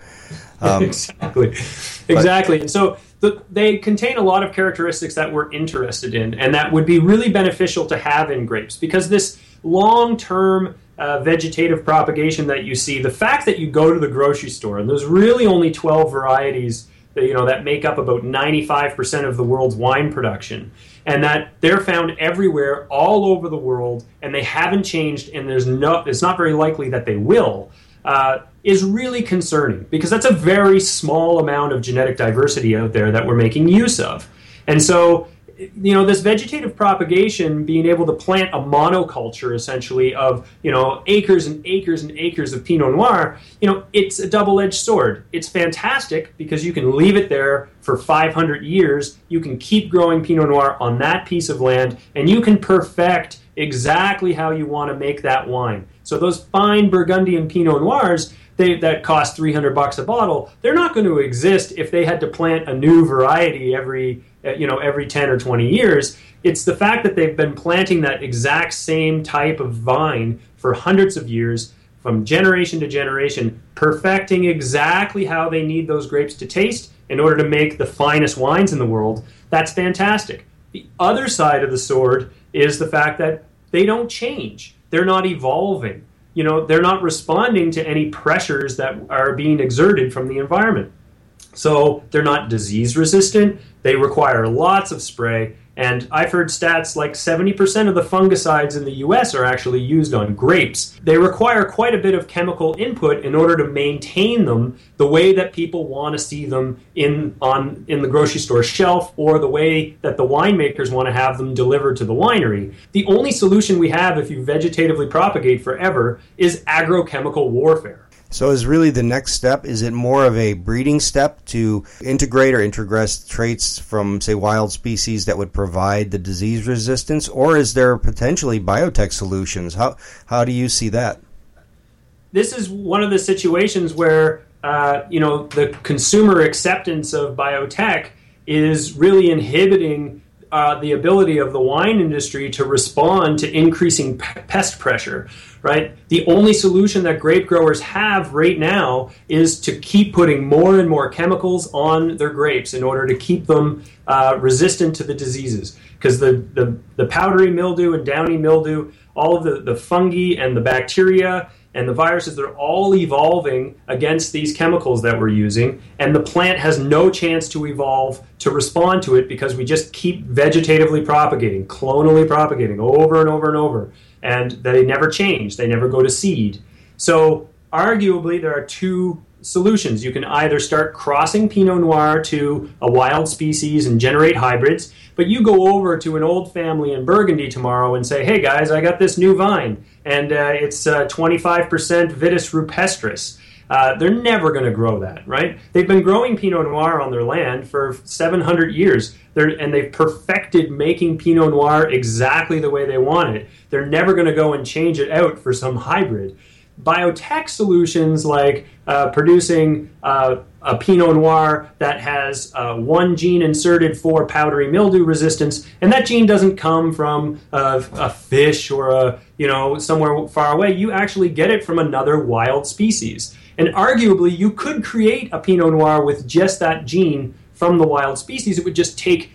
Exactly. And so they contain a lot of characteristics that we're interested in, and that would be really beneficial to have in grapes, because this long-term vegetative propagation that you see, the fact that you go to the grocery store, and there's really only 12 varieties that make up about 95% of the world's wine production, and that they're found everywhere, all over the world, and they haven't changed, and it's not very likely that they will, is really concerning, because that's a very small amount of genetic diversity out there that we're making use of. And so, this vegetative propagation, being able to plant a monoculture, essentially, of, acres and acres and acres of Pinot Noir, it's a double-edged sword. It's fantastic because you can leave it there for 500 years. You can keep growing Pinot Noir on that piece of land, and you can perfect exactly how you want to make that wine. So those fine Burgundian Pinot Noirs, that cost $300 a bottle, they're not going to exist if they had to plant a new variety every 10 or 20 years. It's the fact that they've been planting that exact same type of vine for hundreds of years, from generation to generation, perfecting exactly how they need those grapes to taste in order to make the finest wines in the world. That's fantastic. The other side of the sword is the fact that they don't change. They're not evolving. They're not responding to any pressures that are being exerted from the environment. So they're not disease resistant. They require lots of spray. And I've heard stats like 70% of the fungicides in the U.S. are actually used on grapes. They require quite a bit of chemical input in order to maintain them the way that people want to see them in the grocery store shelf, or the way that the winemakers want to have them delivered to the winery. The only solution we have, if you vegetatively propagate forever, is agrochemical warfare. So is really the next step, is it more of a breeding step to integrate or introgress traits from, say, wild species that would provide the disease resistance, or is there potentially biotech solutions? How do you see that? This is one of the situations where the consumer acceptance of biotech is really inhibiting the ability of the wine industry to respond to increasing pest pressure, right? The only solution that grape growers have right now is to keep putting more and more chemicals on their grapes in order to keep them resistant to the diseases. Because the powdery mildew and downy mildew, all of the fungi and the bacteria and the viruses, they're all evolving against these chemicals that we're using, and the plant has no chance to evolve to respond to it because we just keep vegetatively propagating, clonally propagating over and over and over, and they never change, they never go to seed. So arguably there are two solutions. You can either start crossing Pinot Noir to a wild species and generate hybrids, but you go over to an old family in Burgundy tomorrow and say, hey guys, I got this new vine, and it's 25% Vitis rupestris. They're never going to grow that, right? They've been growing Pinot Noir on their land for 700 years, and they've perfected making Pinot Noir exactly the way they want it. They're never going to go and change it out for some hybrid. Biotech solutions like producing a Pinot Noir that has one gene inserted for powdery mildew resistance, and that gene doesn't come from a fish or somewhere far away. You actually get it from another wild species. And arguably, you could create a Pinot Noir with just that gene from the wild species. It would just take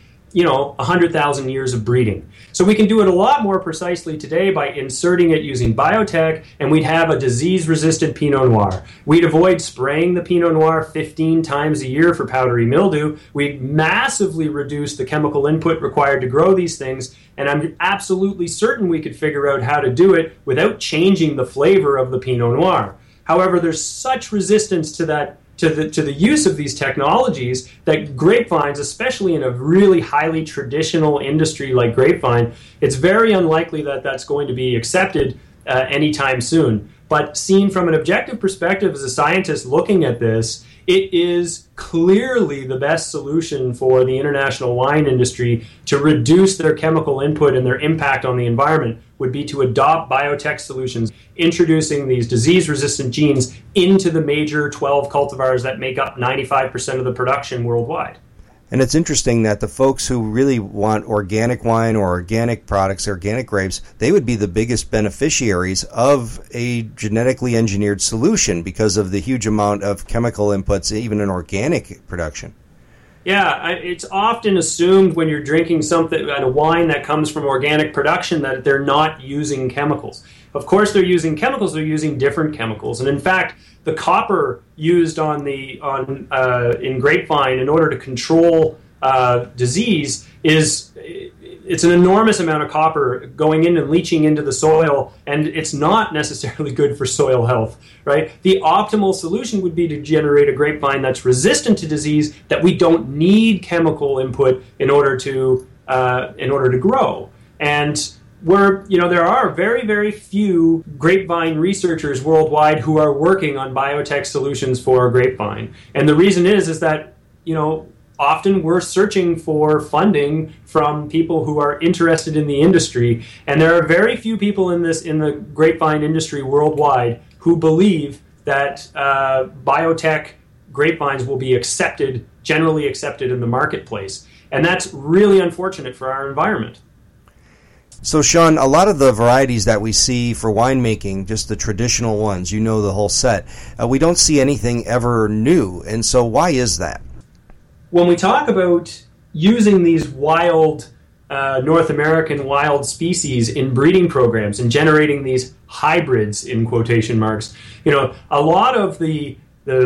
100,000 years of breeding. So we can do it a lot more precisely today by inserting it using biotech, and we'd have a disease-resistant Pinot Noir. We'd avoid spraying the Pinot Noir 15 times a year for powdery mildew. We'd massively reduce the chemical input required to grow these things, and I'm absolutely certain we could figure out how to do it without changing the flavor of the Pinot Noir. However, there's such resistance to that to the use of these technologies that grapevines, especially in a really highly traditional industry like grapevine, it's very unlikely that that's going to be accepted anytime soon. But seen from an objective perspective as a scientist looking at this, it is clearly the best solution for the international wine industry to reduce their chemical input and their impact on the environment would be to adopt biotech solutions, introducing these disease-resistant genes into the major 12 cultivars that make up 95% of the production worldwide. And it's interesting that the folks who really want organic wine or organic products, organic grapes, they would be the biggest beneficiaries of a genetically engineered solution because of the huge amount of chemical inputs, even in organic production. Yeah, it's often assumed when you're drinking something, a wine that comes from organic production, that they're not using chemicals. Of course they're using chemicals, they're using different chemicals. And in fact, the copper used in grapevine in order to control disease it's an enormous amount of copper going in and leaching into the soil, and it's not necessarily good for soil health, right? The optimal solution would be to generate a grapevine that's resistant to disease, that we don't need chemical input in order to grow. And there are very, very few grapevine researchers worldwide who are working on biotech solutions for grapevine. And the reason is that, often we're searching for funding from people who are interested in the industry. And there are very few people in the grapevine industry worldwide who believe that biotech grapevines will be generally accepted in the marketplace. And that's really unfortunate for our environment. So, Sean, a lot of the varieties that we see for winemaking, just the traditional ones, the whole set, we don't see anything ever new. And so why is that? When we talk about using these wild, North American wild species in breeding programs and generating these hybrids, in quotation marks, a lot of the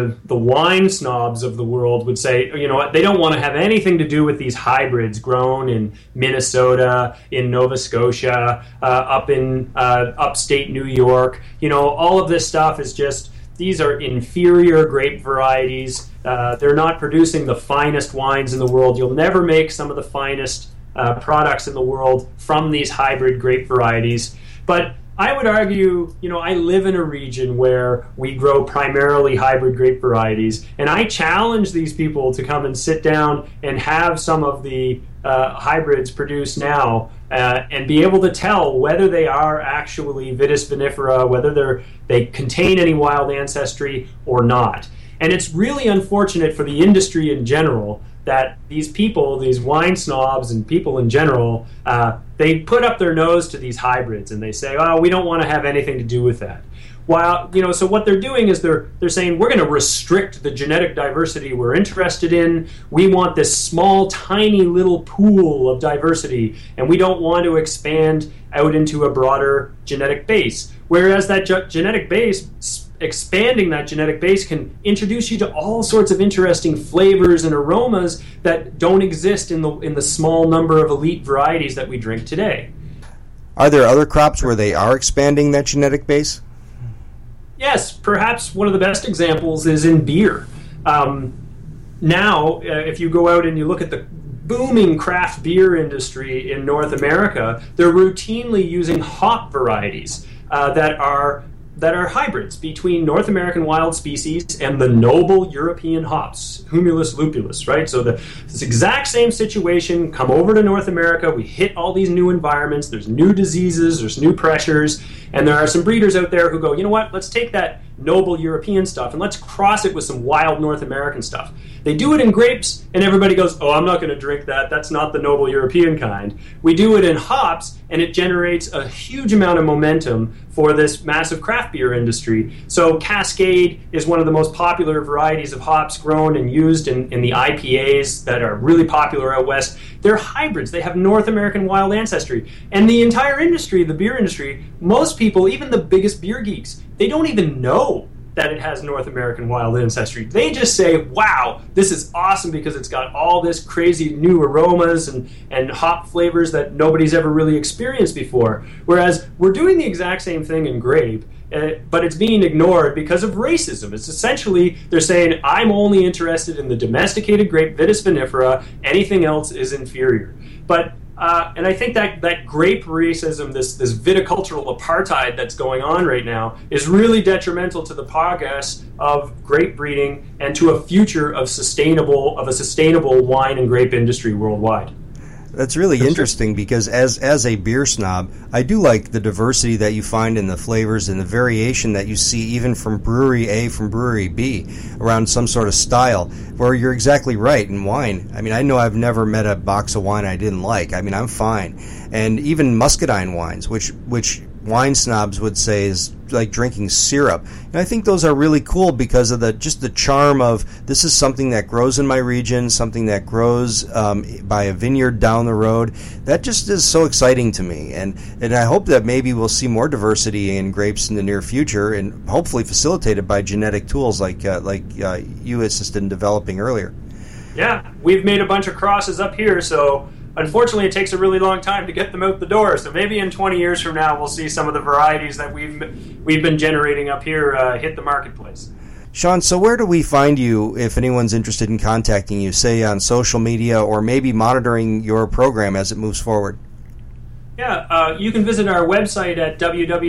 wine snobs of the world would say, they don't want to have anything to do with these hybrids grown in Minnesota, in Nova Scotia, up in upstate New York. All of this stuff is just, these are inferior grape varieties. They're not producing the finest wines in the world. You'll never make some of the finest products in the world from these hybrid grape varieties. But I would argue, I live in a region where we grow primarily hybrid grape varieties, and I challenge these people to come and sit down and have some of the hybrids produced now and be able to tell whether they are actually Vitis vinifera, whether they contain any wild ancestry or not. And it's really unfortunate for the industry in general that these people, these wine snobs and people in general, they put up their nose to these hybrids and they say, oh, we don't want to have anything to do with that. While, so what they're doing is they're saying we're going to restrict the genetic diversity we're interested in. We want this small, tiny little pool of diversity, and we don't want to expand out into a broader genetic base. Whereas that genetic base, expanding that genetic base can introduce you to all sorts of interesting flavors and aromas that don't exist in the small number of elite varieties that we drink today. Are there other crops where they are expanding that genetic base? Yes, perhaps one of the best examples is in beer. Now, if you go out and you look at the booming craft beer industry in North America, they're routinely using hop varieties that are hybrids between North American wild species and the noble European hops, Humulus lupulus, right? So this exact same situation, come over to North America, we hit all these new environments, there's new diseases, there's new pressures, and there are some breeders out there who go, you know what, let's take that noble European stuff and let's cross it with some wild North American stuff. They do it in grapes, and everybody goes, oh, I'm not going to drink that. That's not the noble European kind. We do it in hops, and it generates a huge amount of momentum for this massive craft beer industry. So Cascade is one of the most popular varieties of hops grown and used in the IPAs that are really popular out west. They're hybrids. They have North American wild ancestry. And the entire industry, the beer industry, most people, even the biggest beer geeks, they don't even know that it has North American wild ancestry. They just say, wow, this is awesome because it's got all this crazy new aromas and hop flavors that nobody's ever really experienced before. Whereas we're doing the exact same thing in grape, but it's being ignored because of racism. It's essentially, they're saying, I'm only interested in the domesticated grape, Vitis vinifera, anything else is inferior. But and I think that grape racism, this viticultural apartheid that's going on right now, is really detrimental to the progress of grape breeding and to a future of a sustainable wine and grape industry worldwide. That's really interesting because as a beer snob, I do like the diversity that you find in the flavors and the variation that you see even from brewery A from brewery B around some sort of style, where you're exactly right in wine. I mean, I know I've never met a box of wine I didn't like. I mean, I'm fine. And even muscadine wines, which wine snobs would say is like drinking syrup. And I think those are really cool because of the charm of this is something that grows in my region, something that grows by a vineyard down the road. That just is so exciting to me. And I hope that maybe we'll see more diversity in grapes in the near future and hopefully facilitated by genetic tools like you assisted in developing earlier. Yeah, we've made a bunch of crosses up here, so unfortunately, it takes a really long time to get them out the door. So maybe in 20 years from now, we'll see some of the varieties that we've been generating up here hit the marketplace. Sean, so where do we find you if anyone's interested in contacting you, say on social media or maybe monitoring your program as it moves forward? Yeah, you can visit our website at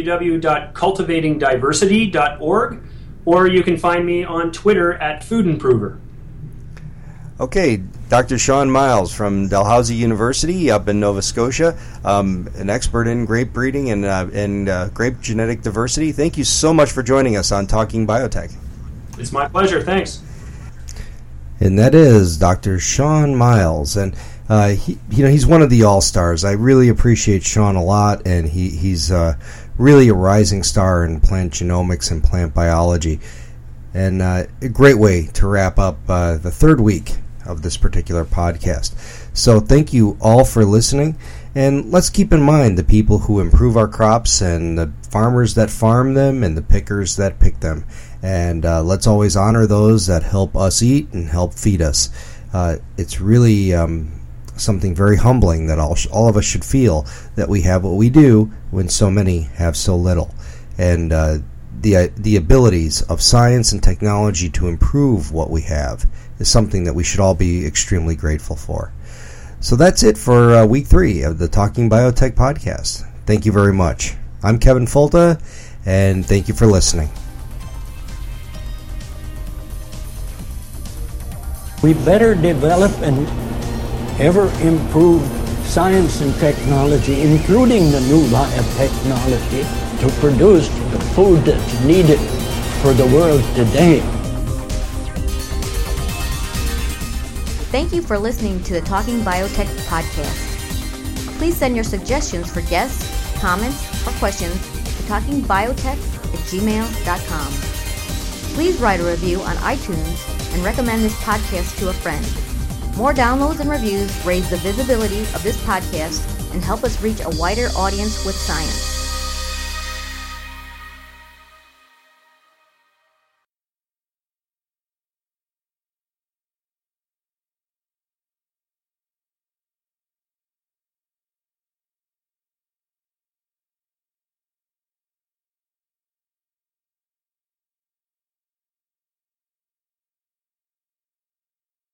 www.cultivatingdiversity.org, or you can find me on Twitter at Food Improver. Okay, Dr. Sean Miles from Dalhousie University up in Nova Scotia, an expert in grape breeding and grape genetic diversity. Thank you so much for joining us on Talking Biotech. It's my pleasure. Thanks. And that is Dr. Sean Miles, and he's one of the all-stars. I really appreciate Sean a lot, and he's really a rising star in plant genomics and plant biology, and a great way to wrap up the third week of this particular podcast. So thank you all for listening, and let's keep in mind the people who improve our crops and the farmers that farm them and the pickers that pick them, and let's always honor those that help us eat and help feed us. It's really something very humbling that all of us should feel that we have what we do when so many have so little, and the abilities of science and technology to improve what we have is something that we should all be extremely grateful for. So that's it for week 3 of the Talking Biotech podcast. Thank you very much. I'm Kevin Folta, and thank you for listening. We better develop an ever-improved science and technology, including the new biotechnology, to produce the food that's needed for the world today. Thank you for listening to the Talking Biotech podcast. Please send your suggestions for guests, comments, or questions to talkingbiotech@gmail.com. Please write a review on iTunes and recommend this podcast to a friend. More downloads and reviews raise the visibility of this podcast and help us reach a wider audience with science.